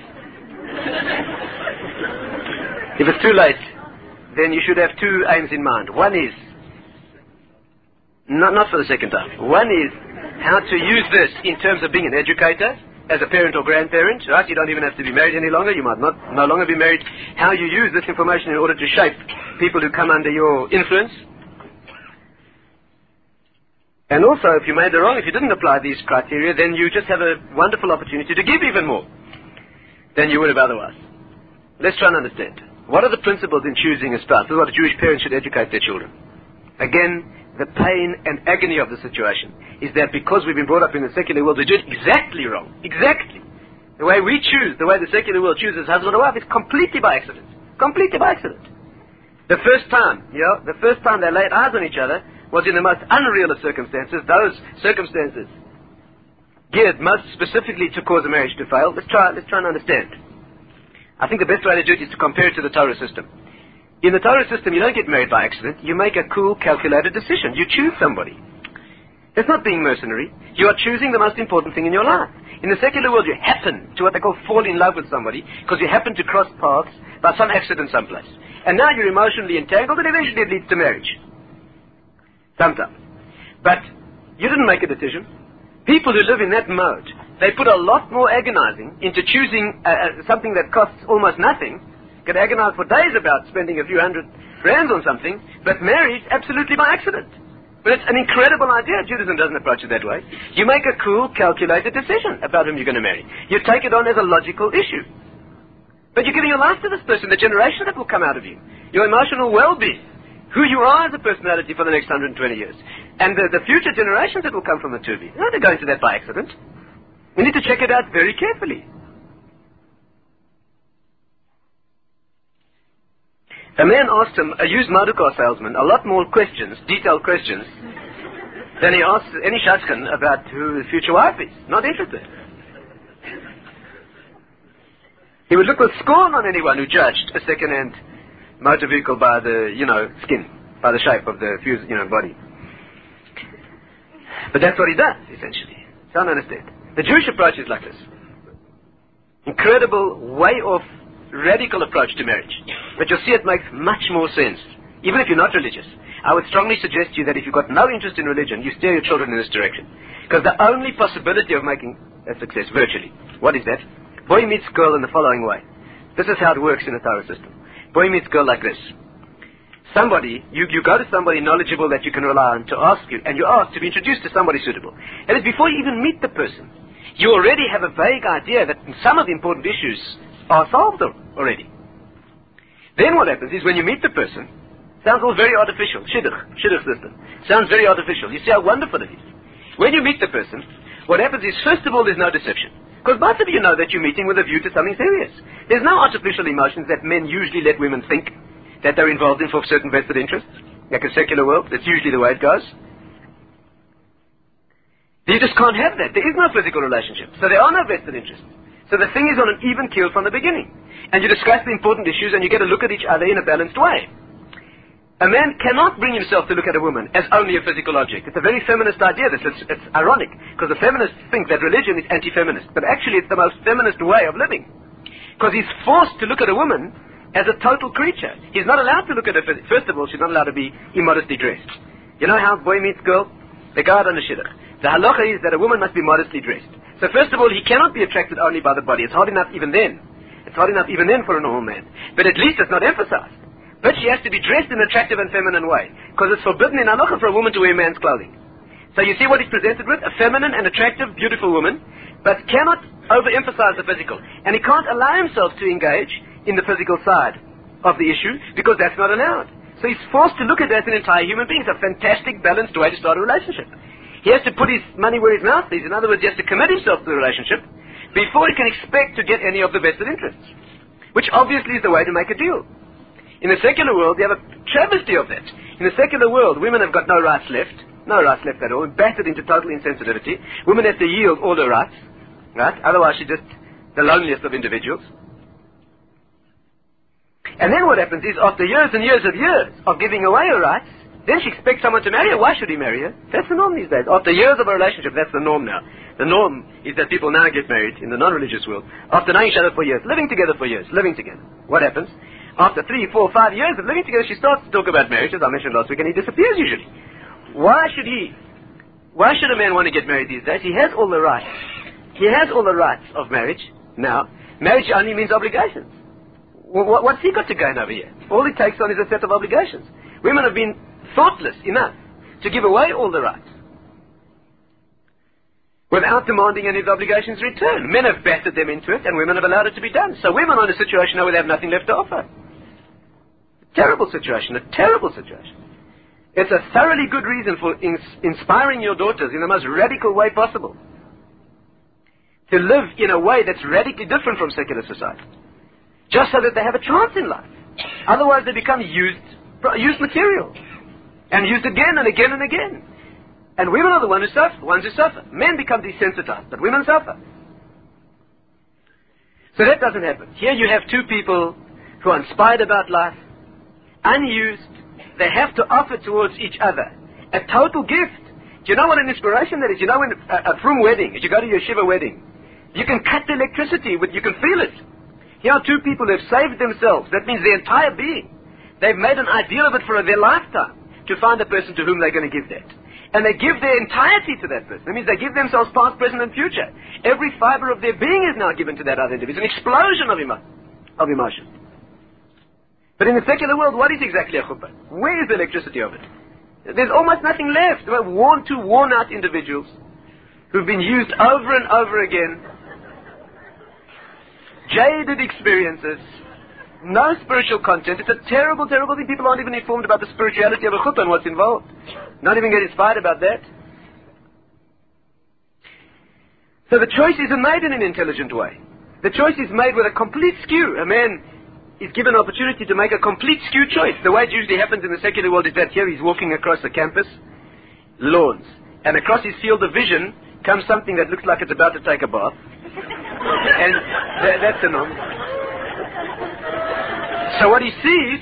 then you should have 2 aims in mind. One is, not for the second time, one is how to use this in terms of being an educator, as a parent or grandparent, right? You don't even have to be married any longer. You might no longer be married. How you use this information in order to shape people who come under your influence. And also, if you made the wrong, if you didn't apply these criteria, then you just have a wonderful opportunity to give even more than you would have otherwise. Let's try and understand. What are the principles in choosing a spouse? This is what a Jewish parent should educate their children. Again, the pain and agony of the situation is that because we've been brought up in the secular world, we do it exactly wrong. Exactly. The way we choose, the way the secular world chooses husband or wife is completely by accident. Completely by accident. The first time they laid eyes on each other was in the most unreal of circumstances. Those circumstances geared most specifically to cause a marriage to fail. Let's try and understand. I think the best way to do it is to compare it to the Torah system. In the Torah system, you don't get married by accident. You make a cool, calculated decision. You choose somebody. It's not being mercenary. You are choosing the most important thing in your life. In the secular world, you happen to what they call fall in love with somebody because you happen to cross paths by some accident someplace. And now you're emotionally entangled and eventually it leads to marriage. Sometimes. But you didn't make a decision. People who live in that mode, they put a lot more agonizing into choosing something that costs almost nothing. Could agonize for days about spending a few $100 on something, but marriage absolutely by accident. But it's an incredible idea. Judaism doesn't approach it that way. You make a cool, calculated decision about whom you're going to marry. You take it on as a logical issue. But you're giving your life to this person, the generation that will come out of you, your emotional well-being, who you are as a personality for the next 120 years. And the future generations that will come from the two of you. You're not going to that by accident. We need to check it out very carefully. A man asked a used motor car salesman a lot more questions, detailed questions, than he asked any shadchan about who his future wife is. Not interested. He would look with scorn on anyone who judged a second-hand motor vehicle by the, skin, by the shape of the fused, body. But that's what he does, essentially. Don't understand. The Jewish approach is like this. Incredible, way off, radical approach to marriage. But you'll see it makes much more sense, even if you're not religious. I would strongly suggest to you that if you've got no interest in religion, you steer your children in this direction. Because the only possibility of making a success, virtually, what is that? Boy meets girl in the following way. This is how it works in the Torah system. Boy meets girl like this. Somebody, you go to somebody knowledgeable that you can rely on to ask you, and you ask to be introduced to somebody suitable. And it's before you even meet the person. You already have a vague idea that some of the important issues are solved already. Then what happens is when you meet the person, sounds all very artificial, shidduch system. Sounds very artificial. You see how wonderful it is. When you meet the person, what happens is, first of all, there's no deception. Because both of you know that you're meeting with a view to something serious. There's no artificial emotions that men usually let women think that they're involved in for certain vested interests. Like a secular world, that's usually the way it goes. You just can't have that. There is no physical relationship. So there are no vested interests. So the thing is on an even keel from the beginning. And you discuss the important issues and you get a look at each other in a balanced way. A man cannot bring himself to look at a woman as only a physical object. It's a very feminist idea. It's ironic, because the feminists think that religion is anti-feminist. But actually it's the most feminist way of living. Because he's forced to look at a woman as a total creature. He's not allowed to look at her. First of all, she's not allowed to be immodestly dressed. You know how boy meets girl? They go out on a shidduch. The halacha is that a woman must be modestly dressed. So first of all, he cannot be attracted only by the body. It's hard enough even then. It's hard enough even then for a normal man. But at least it's not emphasized. But she has to be dressed in an attractive and feminine way. Because it's forbidden in halacha for a woman to wear man's clothing. So you see what he's presented with? A feminine and attractive, beautiful woman, but cannot overemphasize the physical. And he can't allow himself to engage in the physical side of the issue, because that's not allowed. So he's forced to look at that as an entire human being. It's a fantastic, balanced way to start a relationship. He has to put his money where his mouth is. In other words, he has to commit himself to the relationship before he can expect to get any of the vested interests. Which obviously is the way to make a deal. In the secular world, you have a travesty of that. In the secular world, women have got no rights left. No rights left at all. Battered into total insensitivity. Women have to yield all their rights. Right? Otherwise she's just the loneliest of individuals. And then what happens is, after years and years of giving away her rights, then she expects someone to marry her. Why should he marry her? That's the norm these days. After years of a relationship, that's the norm now. The norm is that people now get married in the non-religious world. After knowing each other for years, living together for years, living together. What happens? After 3, 4, 5 years of living together, she starts to talk about marriage, as I mentioned last week, and he disappears usually. Why should a man want to get married these days? He has all the rights. He has all the rights of marriage. Now, marriage only means obligations. What's he got to gain over here? All he takes on is a set of obligations. Women have been thoughtless enough to give away all the rights without demanding any of the obligations in return. Men have battered them into it, and women have allowed it to be done. So women are in a situation now where they have nothing left to offer. Terrible situation, a terrible situation. It's a thoroughly good reason for inspiring your daughters in the most radical way possible to live in a way that's radically different from secular society, just so that they have a chance in life. Otherwise they become used material, and used again and again and again. And women are the ones who suffer. Men become desensitized, but women suffer. So that doesn't happen. Here you have two people who are inspired about life, unused. They have to offer towards each other a total gift. Do you know what an inspiration that is? You know, when a frum wedding, if you go to your Shiva wedding, you can cut the electricity, you can feel it. Here are two people who have saved themselves. That means their entire being. They've made an ideal of it for their lifetime to find the person to whom they're going to give that. And they give their entirety to that person. That means they give themselves past, present, and future. Every fiber of their being is now given to that other individual. It's an explosion of emotion. But in the secular world, what is exactly a chuppah? Where is the electricity of it? There's almost nothing left. Worn out individuals who've been used over and over again. Jaded experiences. no spiritual content. It's a terrible, terrible thing. People aren't even informed about the spirituality of a chuppah and what's involved. Not even get inspired about that. So the choice isn't made in an intelligent way. The choice is made with a complete skew. A man is given an opportunity to make a complete skew choice. The way it usually happens in the secular world is that here he's walking across the campus, lawns, and across his field of vision comes something that looks like it's about to take a bath. And that's the norm. So what he sees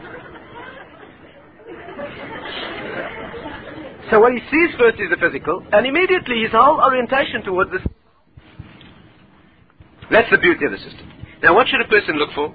first is the physical, and immediately his whole orientation towards this. That's the beauty of the system. Now what should a person look for?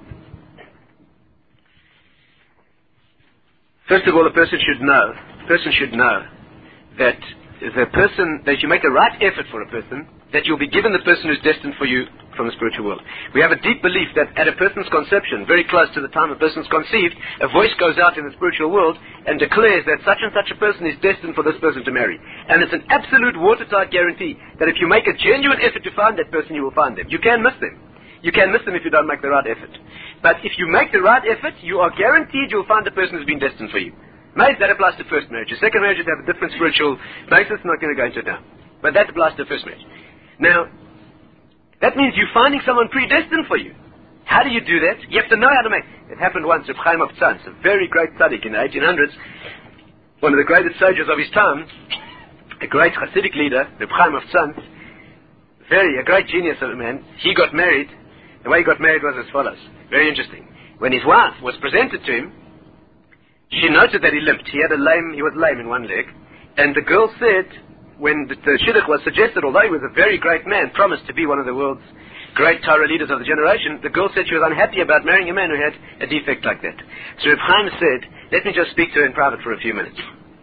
First of all, a person should know that that you make the right effort for a person, that you'll be given the person who's destined for you from the spiritual world. We have a deep belief that at a person's conception, very close to the time a person's conceived, a voice goes out in the spiritual world and declares that such and such a person is destined for this person to marry. And it's an absolute watertight guarantee that if you make a genuine effort to find that person, you will find them. You can miss them. You can miss them if you don't make the right effort. But if you make the right effort, you are guaranteed you'll find the person who's been destined for you. Maybe that applies to first marriage. A second marriage would have a different spiritual basis. I'm not going to go into it now. But that applies to first marriage. Now, that means you're finding someone predestined for you. How do you do that? You have to know how to make it. It happened once. Reb Chaim of Tzanz, a very great tzaddik in the 1800s, one of the greatest sages of his time, a great Hasidic leader, Reb Chaim of Tzanz, a great genius of a man. He got married. The way he got married was as follows. Very interesting. When his wife was presented to him, she noted that he limped. He was lame in one leg. And the girl said, when the shidduch was suggested, although he was a very great man, promised to be one of the world's great Torah leaders of the generation, the girl said she was unhappy about marrying a man who had a defect like that. So Reb Chaim said, let me just speak to her in private for a few minutes.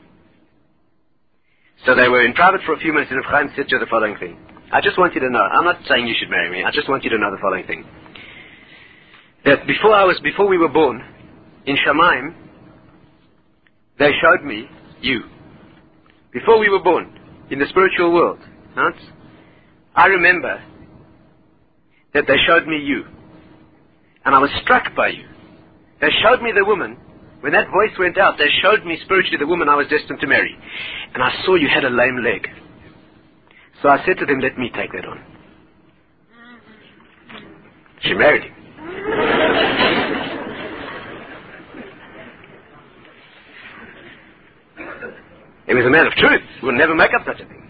So they were in private for a few minutes, and Reb Chaim said to her the following thing. I just want you to know, I'm not saying you should marry me, I just want you to know the following thing. That before we were born, in Shamayim, they showed me you. Before we were born, in the spiritual world, right? I remember that they showed me you. And I was struck by you. They showed me the woman. When that voice went out, they showed me spiritually the woman I was destined to marry. And I saw you had a lame leg. So I said to them, let me take that on. She married him. He was a man of truth. He would never make up such a thing.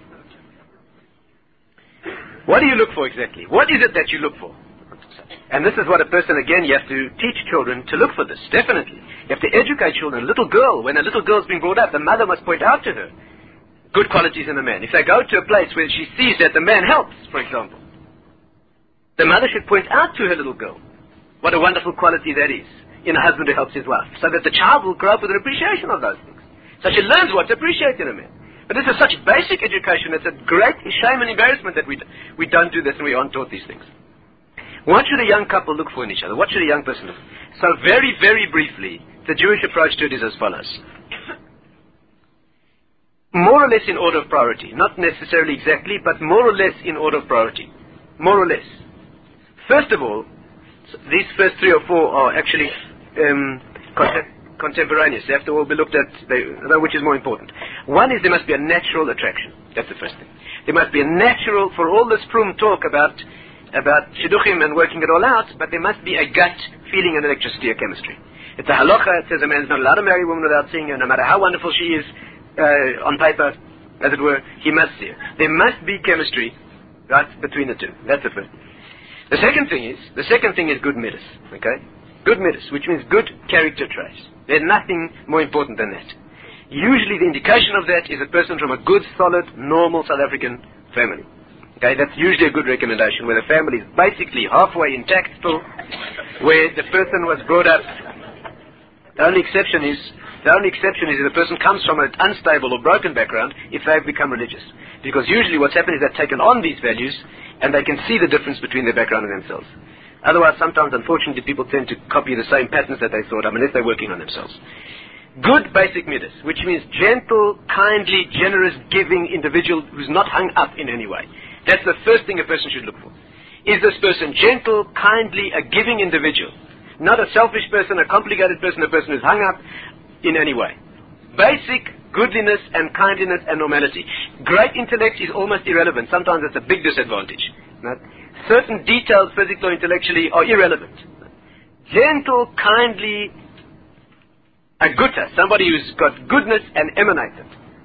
What do you look for exactly? What is it that you look for? And this is what a person, again, you have to teach children to look for this, definitely. You have to educate children. A little girl, when a little girl is being brought up, the mother must point out to her good qualities in a man. If they go to a place where she sees that the man helps, for example, the mother should point out to her little girl what a wonderful quality that is in a husband who helps his wife, so that the child will grow up with an appreciation of those things. So she learns what to appreciate in a man. But this is such basic education, it's a great shame and embarrassment that we don't do this and we aren't taught these things. What should a young couple look for in each other? What should a young person look for? So very, very briefly, the Jewish approach to it is as follows. More or less in order of priority. Not necessarily exactly, but more or less in order of priority. More or less. First of all, these first three or four are actually contemporaneous. They have to all be looked at, which is more important. One is there must be a natural attraction. That's the first thing. There must be a natural, for all this prum talk about shidduchim and working it all out, but there must be a gut feeling and electricity or chemistry. It's a halacha. It says a man is not allowed to marry a woman without seeing her, no matter how wonderful she is on paper, as it were. He must see her. There must be chemistry, right, between the two. That's the first. The second thing is good midas. Okay, good midas, which means good character traits. There's nothing more important than that. Usually, the indication of that is a person from a good, solid, normal South African family. Okay, that's usually a good recommendation, where the family is basically halfway intact still, where the person was brought up. The only exception is if the person comes from an unstable or broken background, if they've become religious. Because usually what's happened is they've taken on these values, and they can see the difference between their background and themselves. Otherwise, sometimes, unfortunately, people tend to copy the same patterns that they thought of, unless they're working on themselves. Good basic midas, which means gentle, kindly, generous, giving individual who's not hung up in any way. That's the first thing a person should look for. Is this person gentle, kindly, a giving individual? Not a selfish person, a complicated person, a person who's hung up in any way. Basic goodliness and kindliness and normality. Great intellect is almost irrelevant. Sometimes it's a big disadvantage. Right? Certain details, physically or intellectually, are irrelevant. Gentle, kindly, a gutta, somebody who's got goodness and emanated.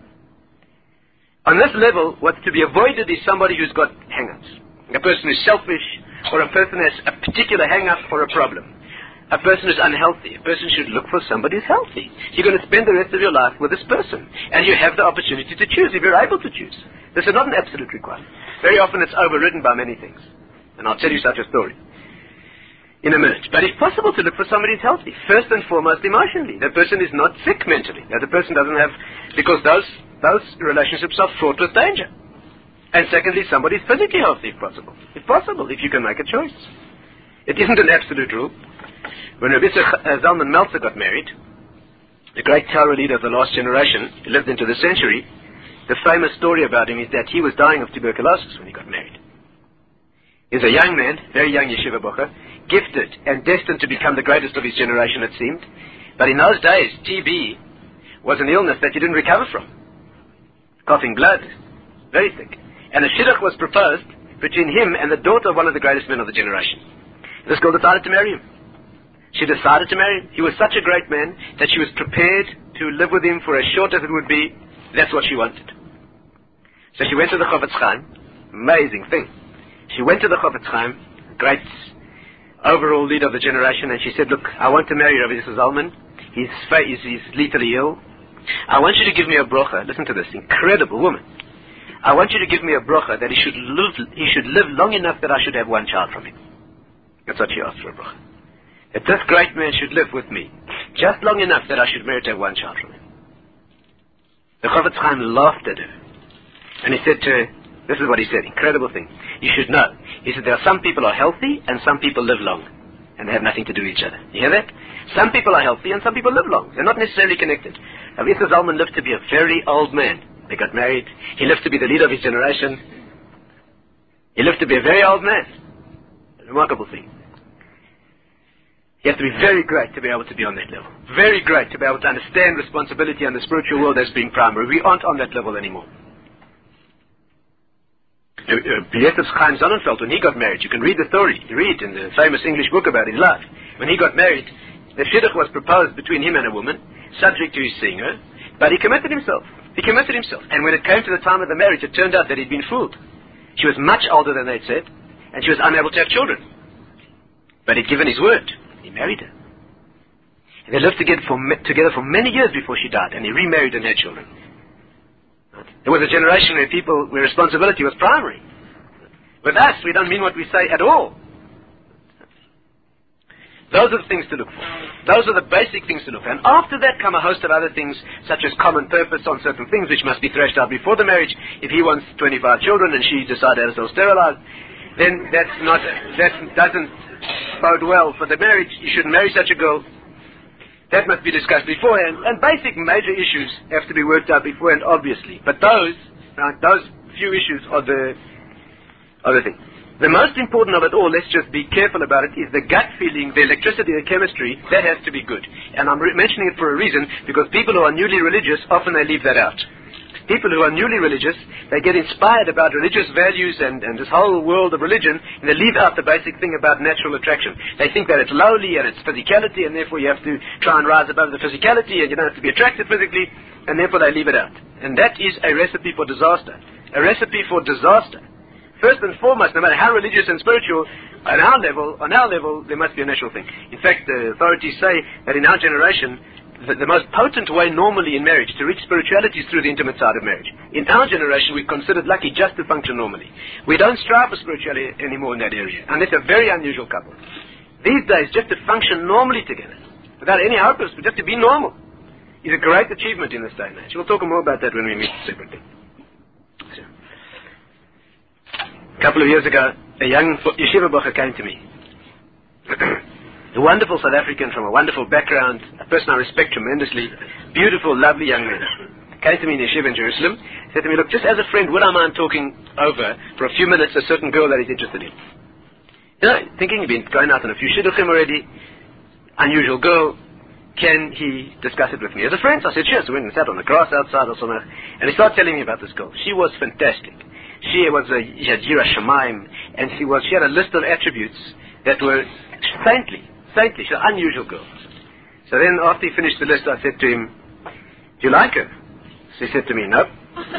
On this level, what's to be avoided is somebody who's got hang-ups. A person who's selfish, or a person has a particular hang-up or a problem. A person who's unhealthy. A person should look for somebody who's healthy. You're going to spend the rest of your life with this person. And you have the opportunity to choose if you're able to choose. This is not an absolute requirement. Very often it's overridden by many things. And I'll tell you such a story in a minute. But it's possible to look for somebody who's healthy. First and foremost, emotionally. That person is not sick mentally. That the person doesn't have... Because those relationships are fraught with danger. And secondly, somebody is physically healthy if possible. If possible, if you can make a choice. It isn't an absolute rule. When Rabbi Zalman Meltzer got married, the great Torah leader of the last generation, who lived into the century, the famous story about him is that he was dying of tuberculosis when he got married. He was a young man, very young yeshiva bocher, gifted and destined to become the greatest of his generation, it seemed. But in those days, TB was an illness that you didn't recover from. Coughing blood, very sick. And a shidduch was proposed between him and the daughter of one of the greatest men of the generation. This girl decided to marry him. She decided to marry him. He was such a great man that she was prepared to live with him for as short as it would be. That's what she wanted. So she went to the Chofetz Chaim. Amazing thing. She went to the Chofetz Chaim, great overall leader of the generation, and she said, look, I want to marry Rabbi Zalman. He's lethally ill. I want you to give me a brocha. Listen to this, incredible woman. I want you to give me a brocha that he should live long enough that I should have one child from him. That's what she asked for a brocha. That this great man should live with me just long enough that I should merit to have one child from him. The Chofetz Chaim laughed at her. And he said to her, this is what he said, incredible thing. You should know. He said, there are some people who are healthy and some people live long. And they have nothing to do with each other. You hear that? Some people are healthy and some people live long. They're not necessarily connected. Rabbi Zalman lived to be a very old man. They got married. He lived to be the leader of his generation. He lived to be a very old man. A remarkable thing. You have to be very great to be able to be on that level. Very great to be able to understand responsibility and the spiritual world as being primary. We aren't on that level anymore. Yosef Chaim Sonnenfeld, when he got married, you can read the story. You read in the famous English book about his life. When he got married, the shidduch was proposed between him and a woman, subject to his seeing her, but he committed himself. He committed himself. And when it came to the time of the marriage, it turned out that he'd been fooled. She was much older than they'd said, and she was unable to have children. But he'd given his word. He married her. And they lived together for many years before she died, and he remarried and had children. There was a generation where responsibility was primary. With us, we don't mean what we say at all. Those are the things to look for. Those are the basic things to look for. And after that come a host of other things, such as common purpose on certain things, which must be threshed out before the marriage. If he wants 25 children and she decides to have herself sterilized, then that doesn't bode well for the marriage. You shouldn't marry such a girl. That must be discussed beforehand. And basic major issues have to be worked out beforehand, obviously. But those few issues are the thing. The most important of it all, let's just be careful about it, is the gut feeling, the electricity, the chemistry. That has to be good. And I'm mentioning it for a reason, because people who are newly religious, often they leave that out. People who are newly religious, they get inspired about religious values and this whole world of religion, and they leave out the basic thing about natural attraction. They think that it's lowly and it's physicality, and therefore you have to try and rise above the physicality, and you don't have to be attracted physically, and therefore they leave it out. And that is a recipe for disaster. A recipe for disaster. First and foremost, no matter how religious and spiritual, on our level, there must be a natural thing. In fact, the authorities say that in our generation, the most potent way normally in marriage to reach spirituality is through the intimate side of marriage. In our generation, we're considered lucky just to function normally. We don't strive for spirituality anymore in that area, unless a very unusual couple. These days, just to function normally together, without any purpose, but just to be normal, is a great achievement in this day and age. We'll talk more about that when we meet separately. A couple of years ago, a young yeshiva bocher came to me. A wonderful South African from a wonderful background, a person I respect tremendously, beautiful, lovely young man. Came to me in yeshiva in Jerusalem, said to me, look, just as a friend, would I mind talking over for a few minutes a certain girl that he's interested in? You know, thinking he'd been going out on a few shidduchim already, unusual girl, can he discuss it with me as a friend? So I said, sure. So we went and sat on the grass outside or somewhere, and he started telling me about this girl. She was fantastic. She had Yira Shemaim, and she had a list of attributes that were saintly. She's an unusual girl. So then after he finished the list, I said to him, do you like her? So he said to me, no.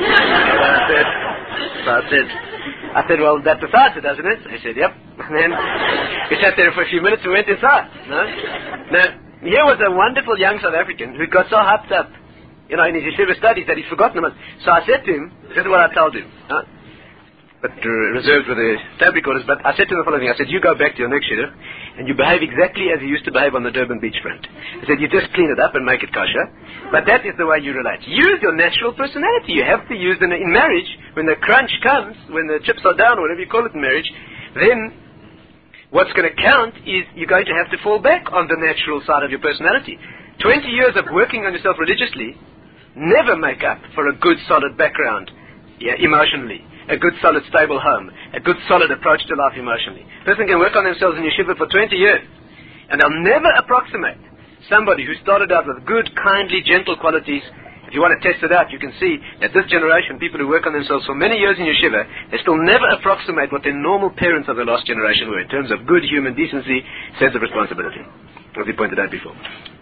I said, well, that decides it, doesn't it? He said, yep. And then we sat there for a few minutes and went inside. No? Now, here was a wonderful young South African who got so hyped up, in his yeshiva studies that he'd forgotten about. So I said to him, this is what I told him, but reserved with the tape recorders, but I said to him the following thing. I said, you go back to your next yeshiva and you behave exactly as you used to behave on the Durban beachfront. I said, you just clean it up and make it kosher, but that is the way you relate. Use your natural personality. You have to use it in marriage. When the crunch comes, when the chips are down, or whatever you call it in marriage, then what's going to count is you're going to have to fall back on the natural side of your personality. 20 years of working on yourself religiously never make up for a good, solid background emotionally, a good, solid, stable home, a good, solid approach to life emotionally. A person can work on themselves in yeshiva for 20 years, and they'll never approximate somebody who started out with good, kindly, gentle qualities. If you want to test it out, you can see that this generation, people who work on themselves for many years in yeshiva, they still never approximate what their normal parents of the last generation were in terms of good human decency, sense of responsibility, as we pointed out before.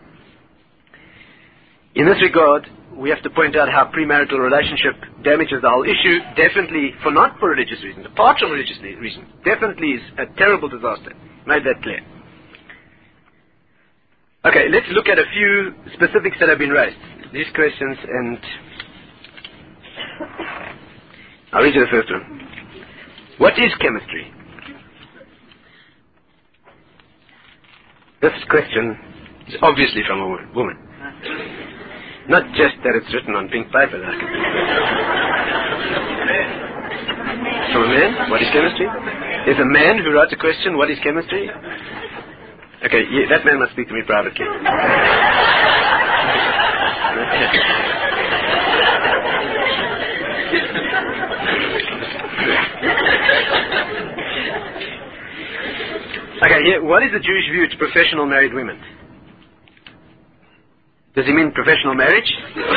In this regard, we have to point out how premarital relationship damages the whole issue, definitely not for religious reasons, apart from religious reasons, definitely is a terrible disaster. Made that clear. Okay, let's look at a few specifics that have been raised. These questions, and I'll read you the first one. What is chemistry? This question is obviously from a woman. Not just that it's written on pink paper. From a man? What is chemistry? There's a man who wrote a question, what is chemistry? Okay, that man must speak to me privately. Okay, what is the Jewish view to professional married women? Does he mean professional marriage?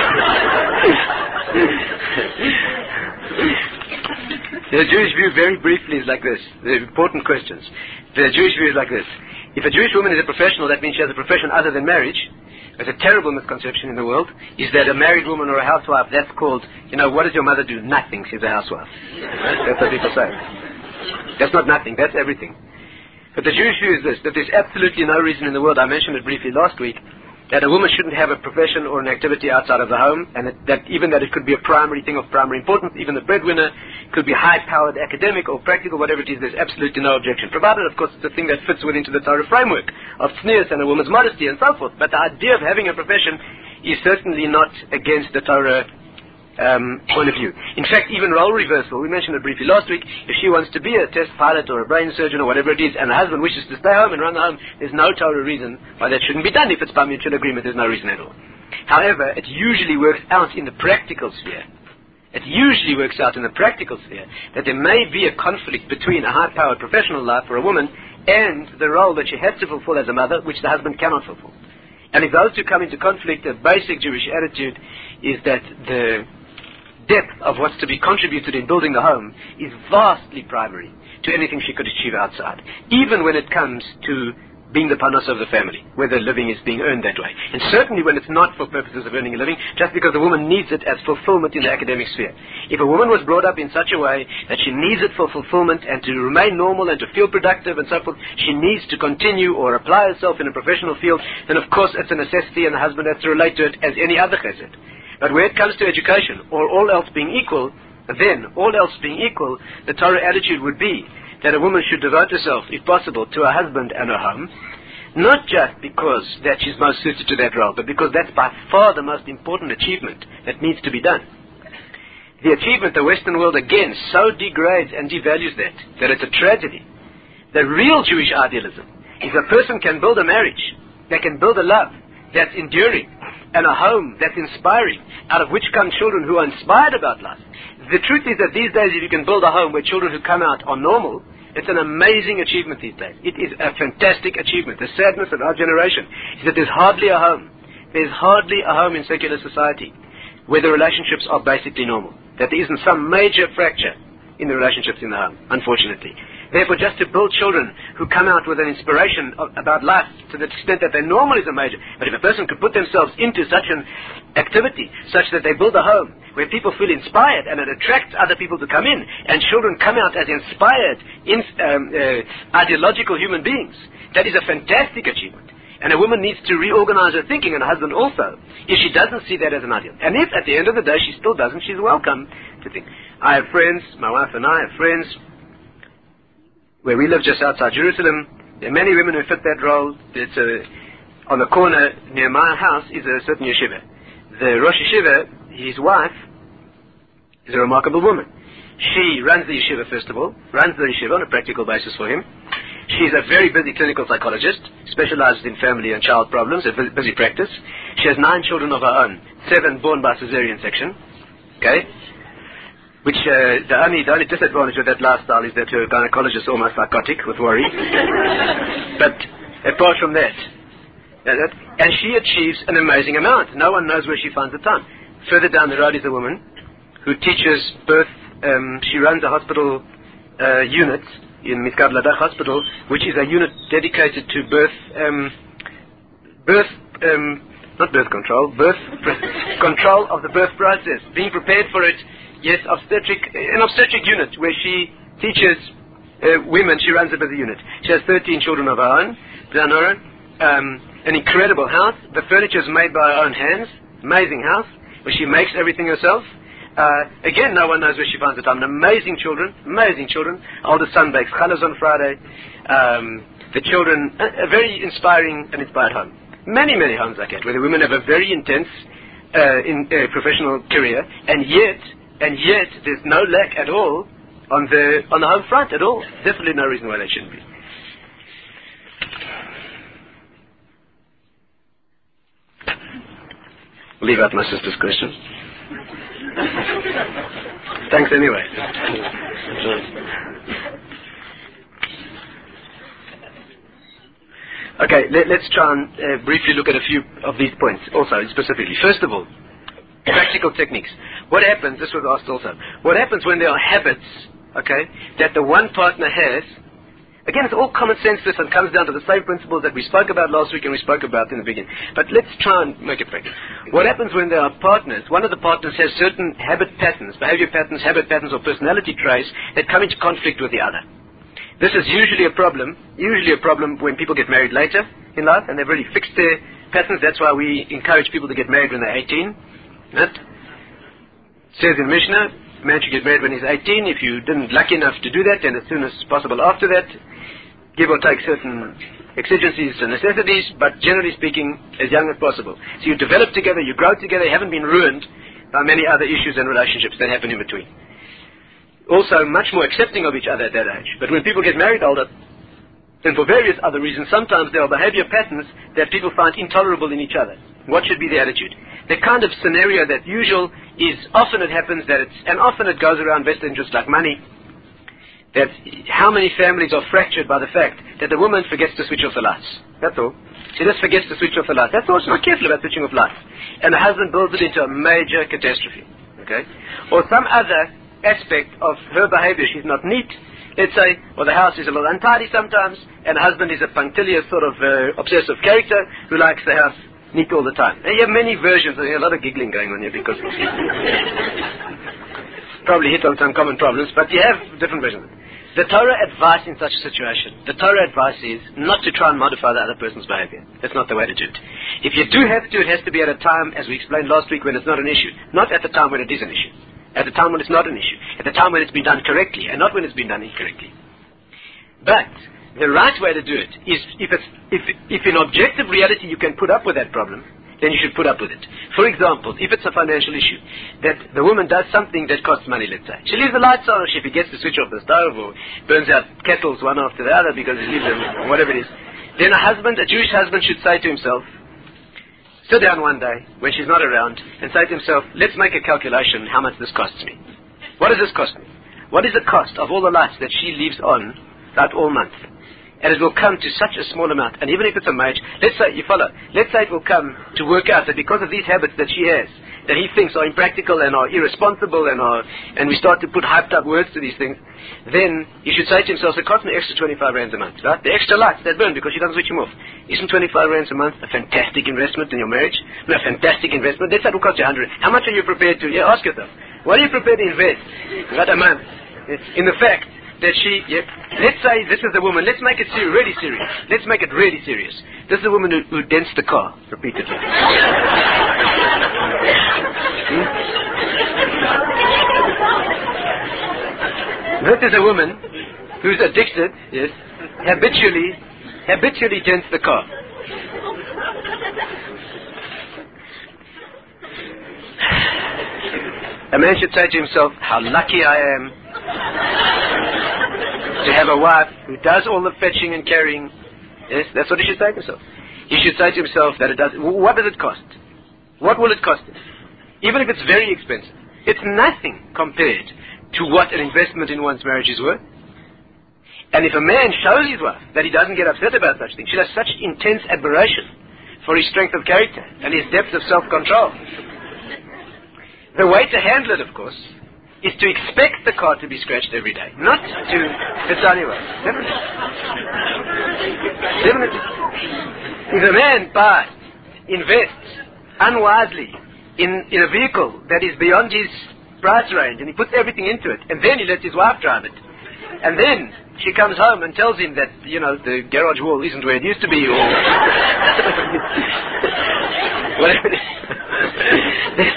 The Jewish view, very briefly, is like this. The important questions. The Jewish view is like this. If a Jewish woman is a professional, that means she has a profession other than marriage. There's a terrible misconception in the world, is that a married woman or a housewife, that's called, what does your mother do? Nothing, she's a housewife. That's what people say. That's not nothing, that's everything. But the Jewish view is this, that there's absolutely no reason in the world, I mentioned it briefly last week, that a woman shouldn't have a profession or an activity outside of the home, and that it could be a primary thing of primary importance, even the breadwinner, could be high-powered academic or practical, whatever it is, there's absolutely no objection. Provided, of course, it's a thing that fits within the Torah framework of tznius and a woman's modesty and so forth. But the idea of having a profession is certainly not against the Torah point of view. In fact, even role reversal, we mentioned it briefly last week, if she wants to be a test pilot or a brain surgeon or whatever it is, and the husband wishes to stay home and run the home, there's no Torah reason why that shouldn't be done. If it's by mutual agreement, there's no reason at all. However, it usually works out in the practical sphere. It usually works out in the practical sphere that there may be a conflict between a high-powered professional life for a woman and the role that she has to fulfill as a mother, which the husband cannot fulfill. And if those two come into conflict, the basic Jewish attitude is that the depth of what's to be contributed in building the home is vastly primary to anything she could achieve outside, even when it comes to being the panos of the family, whether living is being earned that way. And certainly when it's not for purposes of earning a living, just because the woman needs it as fulfillment in the academic sphere. If a woman was brought up in such a way that she needs it for fulfillment and to remain normal and to feel productive and so forth, she needs to continue or apply herself in a professional field, then of course it's a necessity and the husband has to relate to it as any other chesed. But where it comes to education, or all else being equal, then, all else being equal, the Torah attitude would be that a woman should devote herself, if possible, to her husband and her home, not just because that she's most suited to that role, but because that's by far the most important achievement that needs to be done. The achievement, the Western world again so degrades and devalues that it's a tragedy. The real Jewish idealism is a person can build a marriage, they can build a love that's enduring, and a home that's inspiring, out of which come children who are inspired about life. The truth is that these days, if you can build a home where children who come out are normal, It's an amazing achievement these days. It is a fantastic achievement. The sadness of our generation is that there's hardly a home. There's hardly a home in secular society where the relationships are basically normal. That there isn't some major fracture in the relationships in the home, unfortunately. Therefore, just to build children who come out with an inspiration about life to the extent that their normal is a major. But if a person could put themselves into such an activity, such that they build a home where people feel inspired and it attracts other people to come in, and children come out as inspired, ideological human beings, that is a fantastic achievement. And a woman needs to reorganize her thinking, and a husband also, if she doesn't see that as an ideal. And if at the end of the day she still doesn't, she's welcome to think. I have friends, my wife and I have friends, where we live just outside Jerusalem. There are many women who fit that role. On the corner near my house is a certain yeshiva. The Rosh Yeshiva, his wife, is a remarkable woman. She runs the yeshiva, first of all, runs the yeshiva on a practical basis for him. She's a very busy clinical psychologist, specializes in family and child problems, a busy practice. She has 9 children of her own, 7 born by cesarean section. Okay? Which, the only disadvantage of that lifestyle is that her gynecologist is almost psychotic with worry. But apart from that, and she achieves an amazing amount. No one knows where she finds the time. Further down the road is a woman who teaches birth. She runs a hospital unit in Mizkar Ladach Hospital, which is a unit dedicated to birth control of the birth process, being prepared for it. Yes, an obstetric unit where she teaches women. She runs a busy unit. She has 13 children of her own. An incredible house. The furniture is made by her own hands. Amazing house where she makes everything herself. Again, no one knows where she finds the time. Amazing children. Oldest son bakes challahs on Friday. The children, a very inspiring and inspired home. Many homes like that, where the women have a very intense professional career, and yet there's no lack at all on the home front at all. Definitely no reason why they shouldn't be. Leave out my sister's question. Thanks anyway. Okay, let's try and briefly look at a few of these points also, specifically. First of all, practical techniques. What happens, this was asked also, what happens when there are habits, okay, that the one partner has? Again, it's all common sense this and comes down to the same principles that we spoke about last week and we spoke about in the beginning. But let's try and make it practical. What happens when there are partners, one of the partners has certain habit patterns, behavior patterns, habit patterns or personality traits that come into conflict with the other. This is usually a problem when people get married later in life and they've really fixed their patterns. That's why we encourage people to get married when they're 18. Right? It says in Mishnah, man should get married when he's 18. If you didn't lucky enough to do that, then as soon as possible after that, give or take certain exigencies and necessities, but generally speaking, as young as possible. So you develop together, you grow together, you haven't been ruined by many other issues and relationships that happen in between. Also, much more accepting of each other at that age. But when people get married older, and for various other reasons, sometimes there are behavior patterns that people find intolerable in each other. What should be the attitude? The kind of scenario that usual is often it happens that and often it goes around best interest like money, that how many families are fractured by the fact that the woman forgets to switch off the lights. That's all. She just forgets to switch off the lights. That's all. She's not careful about switching off lights. And the husband builds it into a major catastrophe. Okay? Or some other aspect of her behavior. She's not neat. Let's say, or the house is a little untidy sometimes, and the husband is a punctilious sort of obsessive character who likes the house neat all the time. And you have many versions, and a lot of giggling going on here because probably hit on some common problems, but you have different versions. The Torah advice in such a situation, the Torah advice is not to try and modify the other person's behavior. That's not the way to do it. If you do have to, it has to be at a time, as we explained last week, when it's not an issue. Not at the time when it is an issue. At the time when it's not an issue. At the time when it's been done correctly, and not when it's been done incorrectly. But the right way to do it is, if in objective reality you can put up with that problem, then you should put up with it. For example, if it's a financial issue, that the woman does something that costs money, let's say. She leaves the lights on, or she forgets to switch off the stove, or burns out kettles one after the other because she leaves them, or whatever it is. Then a Jewish husband should say to himself, sit down one day when she's not around and say to himself, let's make a calculation how much this costs me. What does this cost me? What is the cost of all the lights that she leaves on, that all month. And it will come to such a small amount. And even if it's a marriage, let's say it will come to work out that because of these habits that she has, that he thinks are impractical and are irresponsible and we start to put hyped up words to these things, then he should say to himself, it costs me extra 25 rands a month, right? The extra lights that burn because she doesn't switch him off. Isn't 25 rands a month a fantastic investment in your marriage? No, a fantastic investment. Let's say it will cost you 100. How much are you prepared to? Yeah, ask yourself. What are you prepared to invest? Not a month. In the fact that let's say this is the woman, let's make it really serious. Let's make it really serious. This is the woman who dents the car repeatedly. This is a woman who's addicted, yes, habitually dents the car. A man should say to himself, how lucky I am to have a wife who does all the fetching and carrying. Yes, that's what he should say to himself. He should say to himself that what does it cost? What will it cost him? Even if it's very expensive. It's nothing compared to what an investment in one's marriage is worth. And if a man shows his wife that he doesn't get upset about such things, she has such intense admiration for his strength of character and his depth of self-control. The way to handle it, of course, is to expect the car to be scratched every day, not to it's anyway. Definitely. If a man invests unwisely in a vehicle that is beyond his price range and he puts everything into it, and then he lets his wife drive it, and then she comes home and tells him that, the garage wall isn't where it used to be, or whatever it is.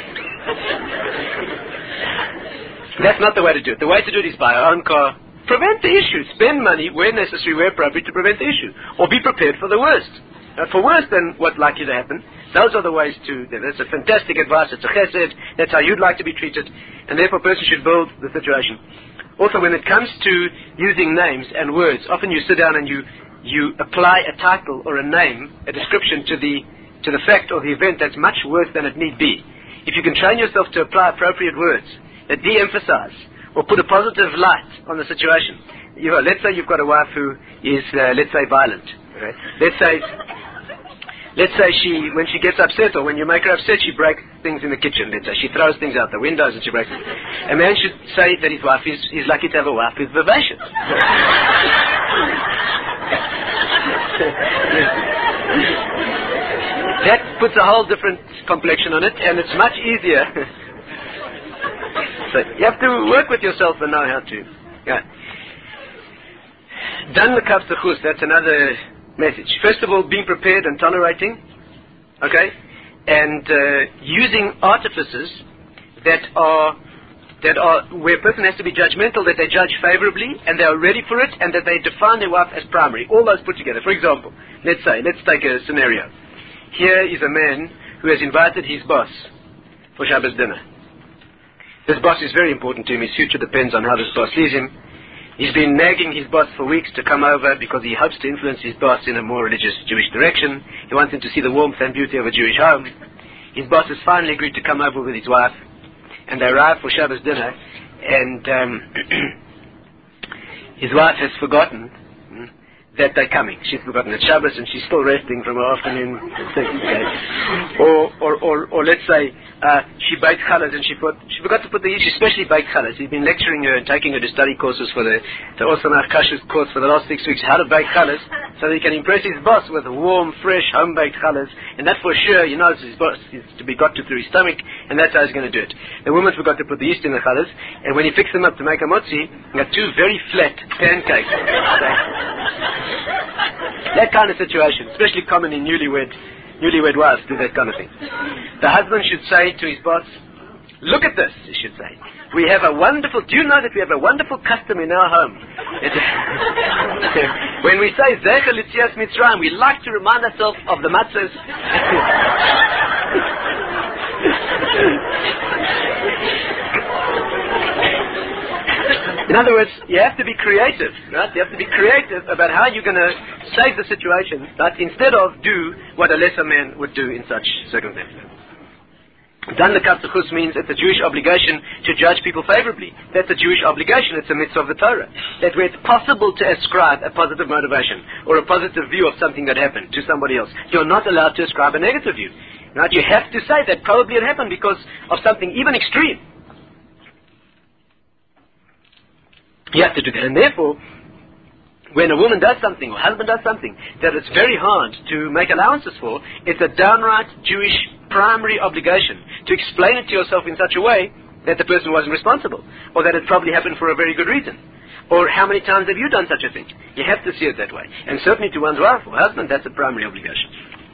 That's not the way to do it. The way to do it is buy our own car, prevent the issue, spend money where necessary, where appropriate to prevent the issue, or be prepared for the worst. For worse than what's likely to happen, those are the ways that's a fantastic advice, it's a chesed, that's how you'd like to be treated, and therefore a person should build the situation. Also, when it comes to using names and words, often you sit down and you apply a title or a name, a description to the fact or the event that's much worse than it need be. If you can train yourself to apply appropriate words that de-emphasize or put a positive light on the situation. Let's say you've got a wife who is, let's say, violent. Right? Let's say when she gets upset or when you make her upset, she breaks things in the kitchen. Let's say she throws things out the windows and she breaks them. A man should say that his wife is lucky to have a wife who's vivacious. That puts a whole different complexion on it, and it's much easier. So you have to work with yourself and know how to. Yeah. Dan l'kav zechus, that's another message. First of all, being prepared and tolerating, okay, and using artifices that are where a person has to be judgmental, that they judge favorably and they are ready for it, and that they define their wife as primary. All those put together. For example, let's take a scenario. Here is a man who has invited his boss for Shabbos dinner. This boss is very important to him. His future depends on how this boss sees him. He's been nagging his boss for weeks to come over because he hopes to influence his boss in a more religious Jewish direction. He wants him to see the warmth and beauty of a Jewish home. His boss has finally agreed to come over with his wife, and they arrive for Shabbos dinner, and his wife has forgotten that they're coming. She's forgotten it's Shabbos and she's still resting from her afternoon thing. Okay? Or let's say she baked challahs and she forgot to put she specially baked challahs. He's been lecturing her and taking her to study courses for the Osanach Kashrut course for the last 6 weeks, how to bake challahs, so that he can impress his boss with warm, fresh, home-baked challahs. And that for sure, his boss is to be got to through his stomach, and that's how he's going to do it. The woman forgot to put the yeast in the challahs, and when he fixed them up to make a motzi, he got 2 very flat pancakes. That kind of situation, especially common in newlywed wives do that kind of thing. The husband should say to his boss, look at this, he should say. Do you know that we have a wonderful custom in our home? When we say Zecher L'Tzias Mitzrayim, we like to remind ourselves of the matzahs. In other words, you have to be creative, right? You have to be creative about how you're going to save the situation, right? Instead of do what a lesser man would do in such circumstances. Dan lekatzuchus means it's a Jewish obligation to judge people favorably. That's a Jewish obligation. It's a mitzvah of the Torah. That where it's possible to ascribe a positive motivation or a positive view of something that happened to somebody else, you're not allowed to ascribe a negative view. Right? You have to say that probably it happened because of something even extreme. You have to do that. And therefore, when a woman does something or husband does something that it's very hard to make allowances for, it's a downright Jewish primary obligation to explain it to yourself in such a way that the person wasn't responsible, or that it probably happened for a very good reason. Or how many times have you done such a thing? You have to see it that way. And certainly to one's wife or husband, that's a primary obligation.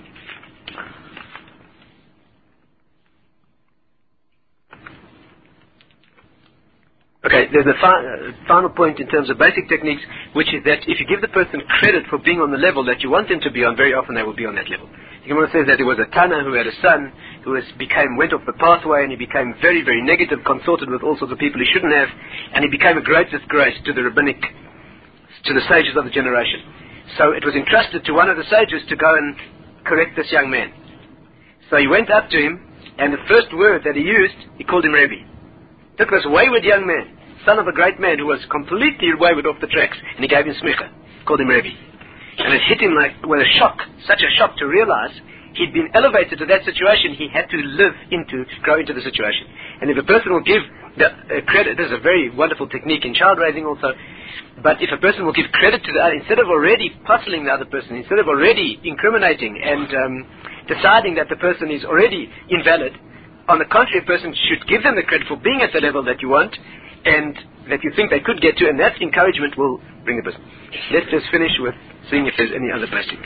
Okay, there's a final point in terms of basic techniques, which is that if you give the person credit for being on the level that you want them to be on, very often they will be on that level. The Gemara says that there was a Tana who had a son who went off the pathway, and he became very, very negative, consorted with all sorts of people he shouldn't have, and he became a great disgrace to the sages of the generation. So it was entrusted to one of the sages to go and correct this young man. So he went up to him, and the first word that he used, he called him Rebbe. Took this wayward young man, son of a great man who was completely wayward off the tracks, and he gave him smicha, called him Rebbe. And it hit him like with a shock, such a shock to realize he'd been elevated to that situation. He had to grow into the situation. And if a person will give the credit, this is a very wonderful technique in child raising also, but if a person will give credit to the other, instead of already puzzling the other person, instead of already incriminating and deciding that the person is already invalid, on the contrary, a person should give them the credit for being at the level that you want and that you think they could get to, and that encouragement will bring the person. Let's just finish with seeing if there's any other basic.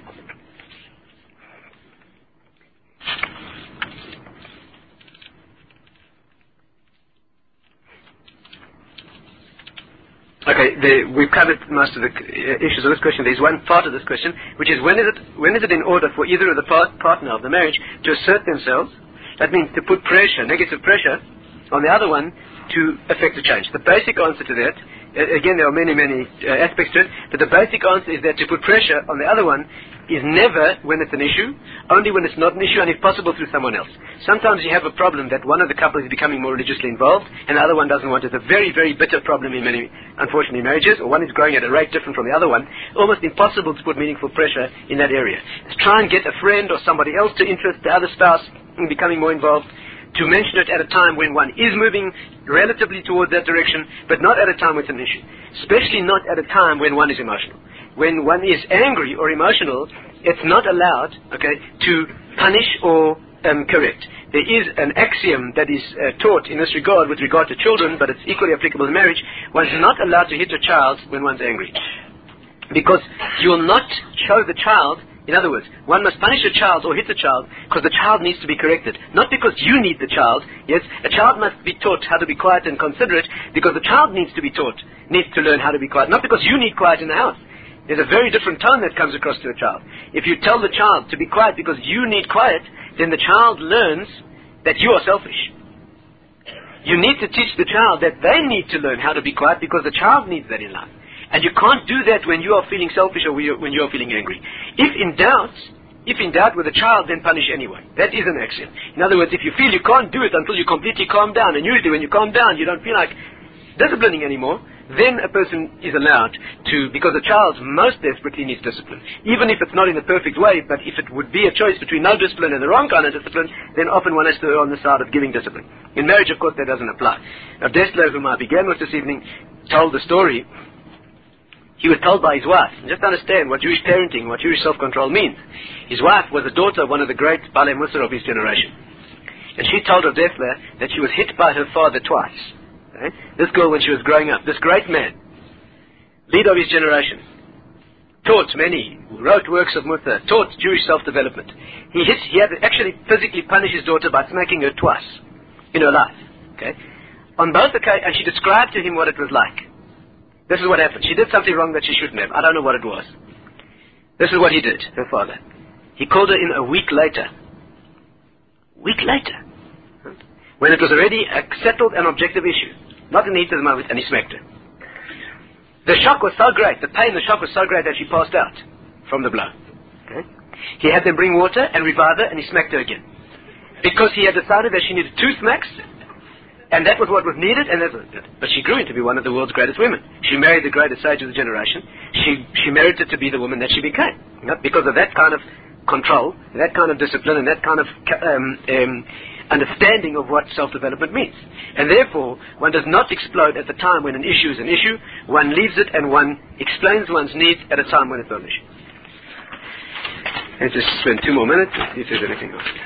Okay, we've covered most of the issues of this question. There's one part of this question, which is when is it in order for either of the partner of the marriage to assert themselves? That means to put pressure, negative pressure, on the other one to affect a change. The basic answer to that, again, there are many, many aspects to it, but the basic answer is that to put pressure on the other one is never when it's an issue, only when it's not an issue, and if possible through someone else. Sometimes you have a problem that one of the couple is becoming more religiously involved, and the other one doesn't want it. It's a very, very bitter problem in many, unfortunately, marriages, or one is growing at a rate different from the other one. Almost impossible to put meaningful pressure in that area. Let's try and get a friend or somebody else to interest the other spouse in becoming more involved, to mention it at a time when one is moving relatively towards that direction, but not at a time when it's an issue. Especially not at a time when one is emotional. When one is angry or emotional, it's not allowed, to punish or correct. There is an axiom that is taught in this regard with regard to children, but it's equally applicable to marriage. One's not allowed to hit a child when one's angry. Because you will not show the child. In other words, one must punish a child or hit a child because the child needs to be corrected. Not because you need the child. Yes, a child must be taught how to be quiet and considerate because the child needs to learn how to be quiet. Not because you need quiet in the house. There's a very different tone that comes across to a child. If you tell the child to be quiet because you need quiet, then the child learns that you are selfish. You need to teach the child that they need to learn how to be quiet because the child needs that in life. And you can't do that when you are feeling selfish or when you are feeling angry. If in doubt with a child, then punish anyway. That is an axiom. In other words, if you feel you can't do it until you completely calm down, and usually when you calm down you don't feel like disciplining anymore, then a person is allowed to, because a child most desperately needs discipline. Even if it's not in a perfect way, but if it would be a choice between no discipline and the wrong kind of discipline, then often one has to err on the side of giving discipline. In marriage, of course, that doesn't apply. Now, Dessler, whom I began with this evening, told the story. He was told by his wife, just understand what Jewish parenting, what Jewish self-control means. His wife was the daughter of one of the great Balei Musar of his generation. And she told Rav Dessler that she was hit by her father twice. Okay? This girl, when she was growing up, this great man, leader of his generation, taught many, wrote works of Musar, taught Jewish self-development. He had to actually physically punish his daughter by smacking her twice in her life. Okay? On both occasions, and she described to him what it was like. This is what happened. She did something wrong that she shouldn't have. I don't know what it was. This is what he did, her father. He called her in a week later. When it was already a settled and objective issue. Not in the heat of the moment, and he smacked her. The shock was so great, the shock was so great that she passed out from the blow. Okay? He had them bring water and revive her, and he smacked her again. Because he had decided that she needed 2 smacks, and that was what was needed, and but she grew into be one of the world's greatest women. She married the greatest sage of the generation. She merited to be the woman that she became, because of that kind of control, that kind of discipline, and that kind of understanding of what self-development means. And therefore, one does not explode at the time when an issue is an issue. One leaves it and one explains one's needs at a time when it's not an issue. Let's just spend 2 more minutes and see if there's anything else.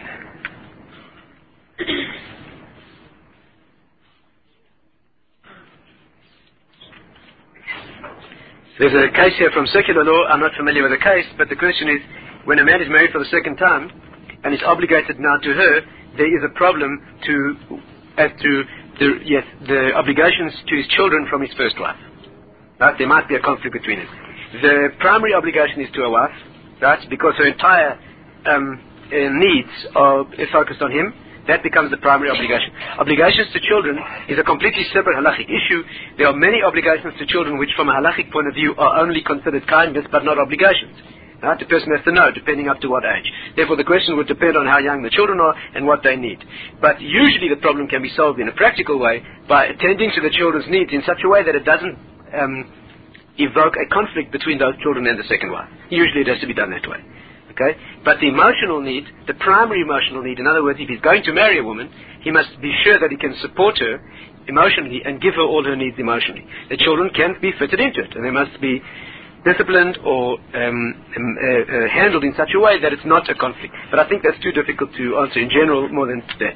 There's a case here from secular law. I'm not familiar with the case, but the question is, when a man is married for the second time and is obligated now to her, there is a problem as to the obligations to his children from his first wife. Right? There might be a conflict between them. The primary obligation is to a wife, right? Because her entire needs are focused on him. That becomes the primary obligation. Obligations to children is a completely separate halachic issue. There are many obligations to children which from a halachic point of view are only considered kindness but not obligations. Right? The person has to know, depending up to what age. Therefore, the question would depend on how young the children are and what they need. But usually the problem can be solved in a practical way by attending to the children's needs in such a way that it doesn't evoke a conflict between those children and the second wife. Usually it has to be done that way. Okay? But the emotional need, the primary emotional need, in other words, if he's going to marry a woman, he must be sure that he can support her emotionally and give her all her needs emotionally. The children can't be fitted into it, and they must be disciplined or handled in such a way that it's not a conflict. But I think that's too difficult to answer in general more than that.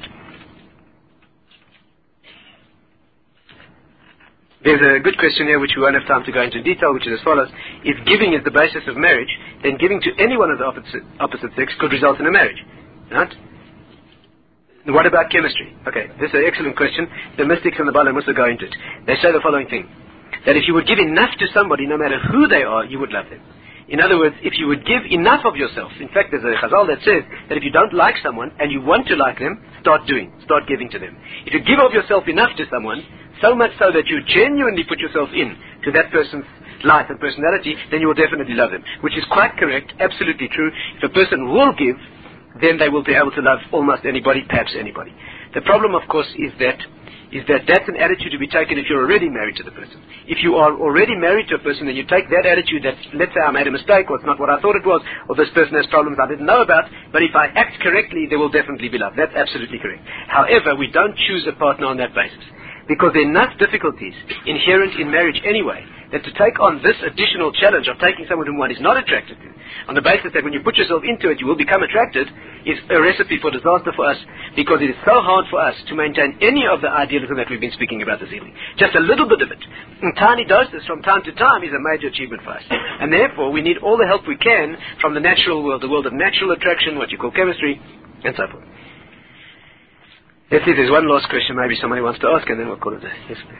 There's a good question here which we won't have time to go into detail, which is as follows. If giving is the basis of marriage, then giving to anyone of the opposite sex could result in a marriage. Right? What about chemistry? Okay, this is an excellent question. The mystics and the Bala Musa go into it. They say the following thing, that if you would give enough to somebody, no matter who they are, you would love them. In other words, if you would give enough of yourself, in fact there's a chazal that says that if you don't like someone and you want to like them, start giving to them. If you give of yourself enough to someone, so much so that you genuinely put yourself in to that person's life and personality, then you will definitely love them. Which is quite correct, absolutely true. If a person will give, then they will be able to love almost anybody, perhaps anybody. The problem, of course, is that that's an attitude to be taken if you're already married to the person. If you are already married to a person, then you take that attitude that, let's say I made a mistake, or it's not what I thought it was, or this person has problems I didn't know about, but if I act correctly, there will definitely be love. That's absolutely correct. However, we don't choose a partner on that basis, because there are enough difficulties inherent in marriage anyway, that to take on this additional challenge of taking someone whom one is not attracted to, on the basis that when you put yourself into it you will become attracted, is a recipe for disaster for us, because it is so hard for us to maintain any of the idealism that we've been speaking about this evening. Just a little bit of it, in tiny doses from time to time, is a major achievement for us. And therefore we need all the help we can from the natural world, the world of natural attraction, what you call chemistry, and so forth. Let's see, there's one last question maybe somebody wants to ask, and then we'll call it a yes, please.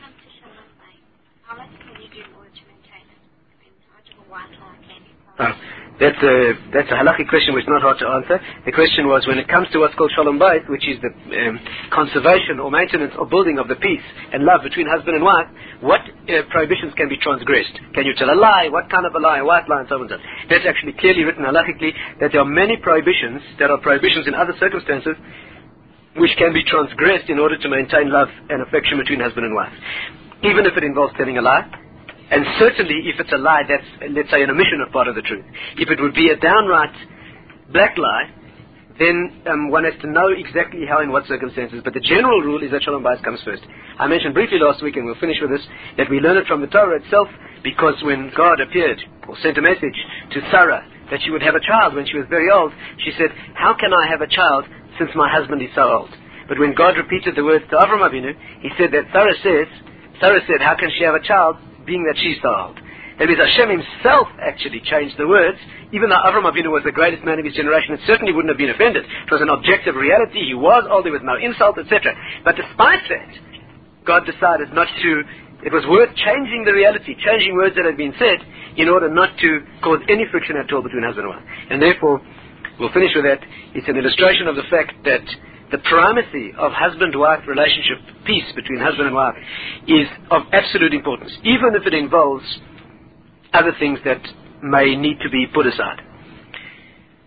That's a halachic question which is not hard to answer. The question was, when it comes to what's called shalom bayit, which is the conservation or maintenance or building of the peace and love between husband and wife, what prohibitions can be transgressed? Can you tell a lie? What kind of a lie? A white lie and so on. That's actually clearly written halachically, that there are many prohibitions that are prohibitions in other circumstances which can be transgressed in order to maintain love and affection between husband and wife, even if it involves telling a lie. And certainly if it's a lie that's, let's say, an omission of part of the truth. If it would be a downright black lie, then one has to know exactly how and what circumstances. But the general rule is that shalom bayis comes first. I mentioned briefly last week, and we'll finish with this, that we learn it from the Torah itself, because when God appeared or sent a message to Sarah that she would have a child when she was very old, she said, how can I have a child since my husband is so old? But when God repeated the words to Avram Avinu, he said that Sarah said, how can she have a child being that she's so old? That is, Hashem himself actually changed the words. Even though Avram Avinu was the greatest man of his generation, it certainly wouldn't have been offended. It was an objective reality. He was old, there was no insult, etc. But despite that, God decided not to, it was worth changing the reality, changing words that had been said, in order not to cause any friction at all between husband and wife. And therefore, we'll finish with that. It's an illustration of the fact that the primacy of husband-wife relationship, peace between husband and wife, is of absolute importance, even if it involves other things that may need to be put aside.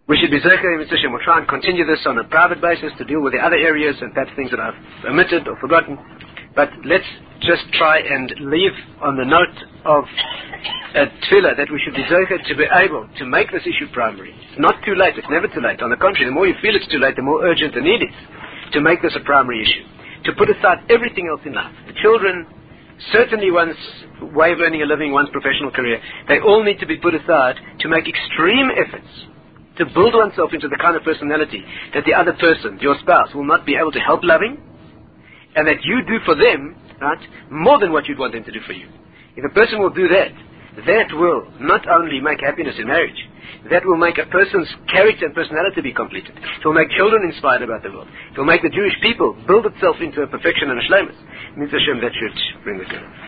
We should be Zecher Mitzvah. We'll try and continue this on a private basis to deal with the other areas and perhaps things that I've omitted or forgotten. But let's just try and leave on the note of a tefillah that we should be Zecher to be able to make this issue primary. It's not too late. It's never too late. On the contrary, the more you feel it's too late, the more urgent the need is to make this a primary issue. To put aside everything else in life. The children, certainly one's way of earning a living, one's professional career, they all need to be put aside to make extreme efforts to build oneself into the kind of personality that the other person, your spouse, will not be able to help loving, and that you do for them, right, more than what you'd want them to do for you. If a person will do that, that will not only make happiness in marriage, that will make a person's character and personality be completed. It will make children inspired about the world. It will make the Jewish people build itself into a perfection and a shleimus. Mitzvah Hashem, that should bring the good.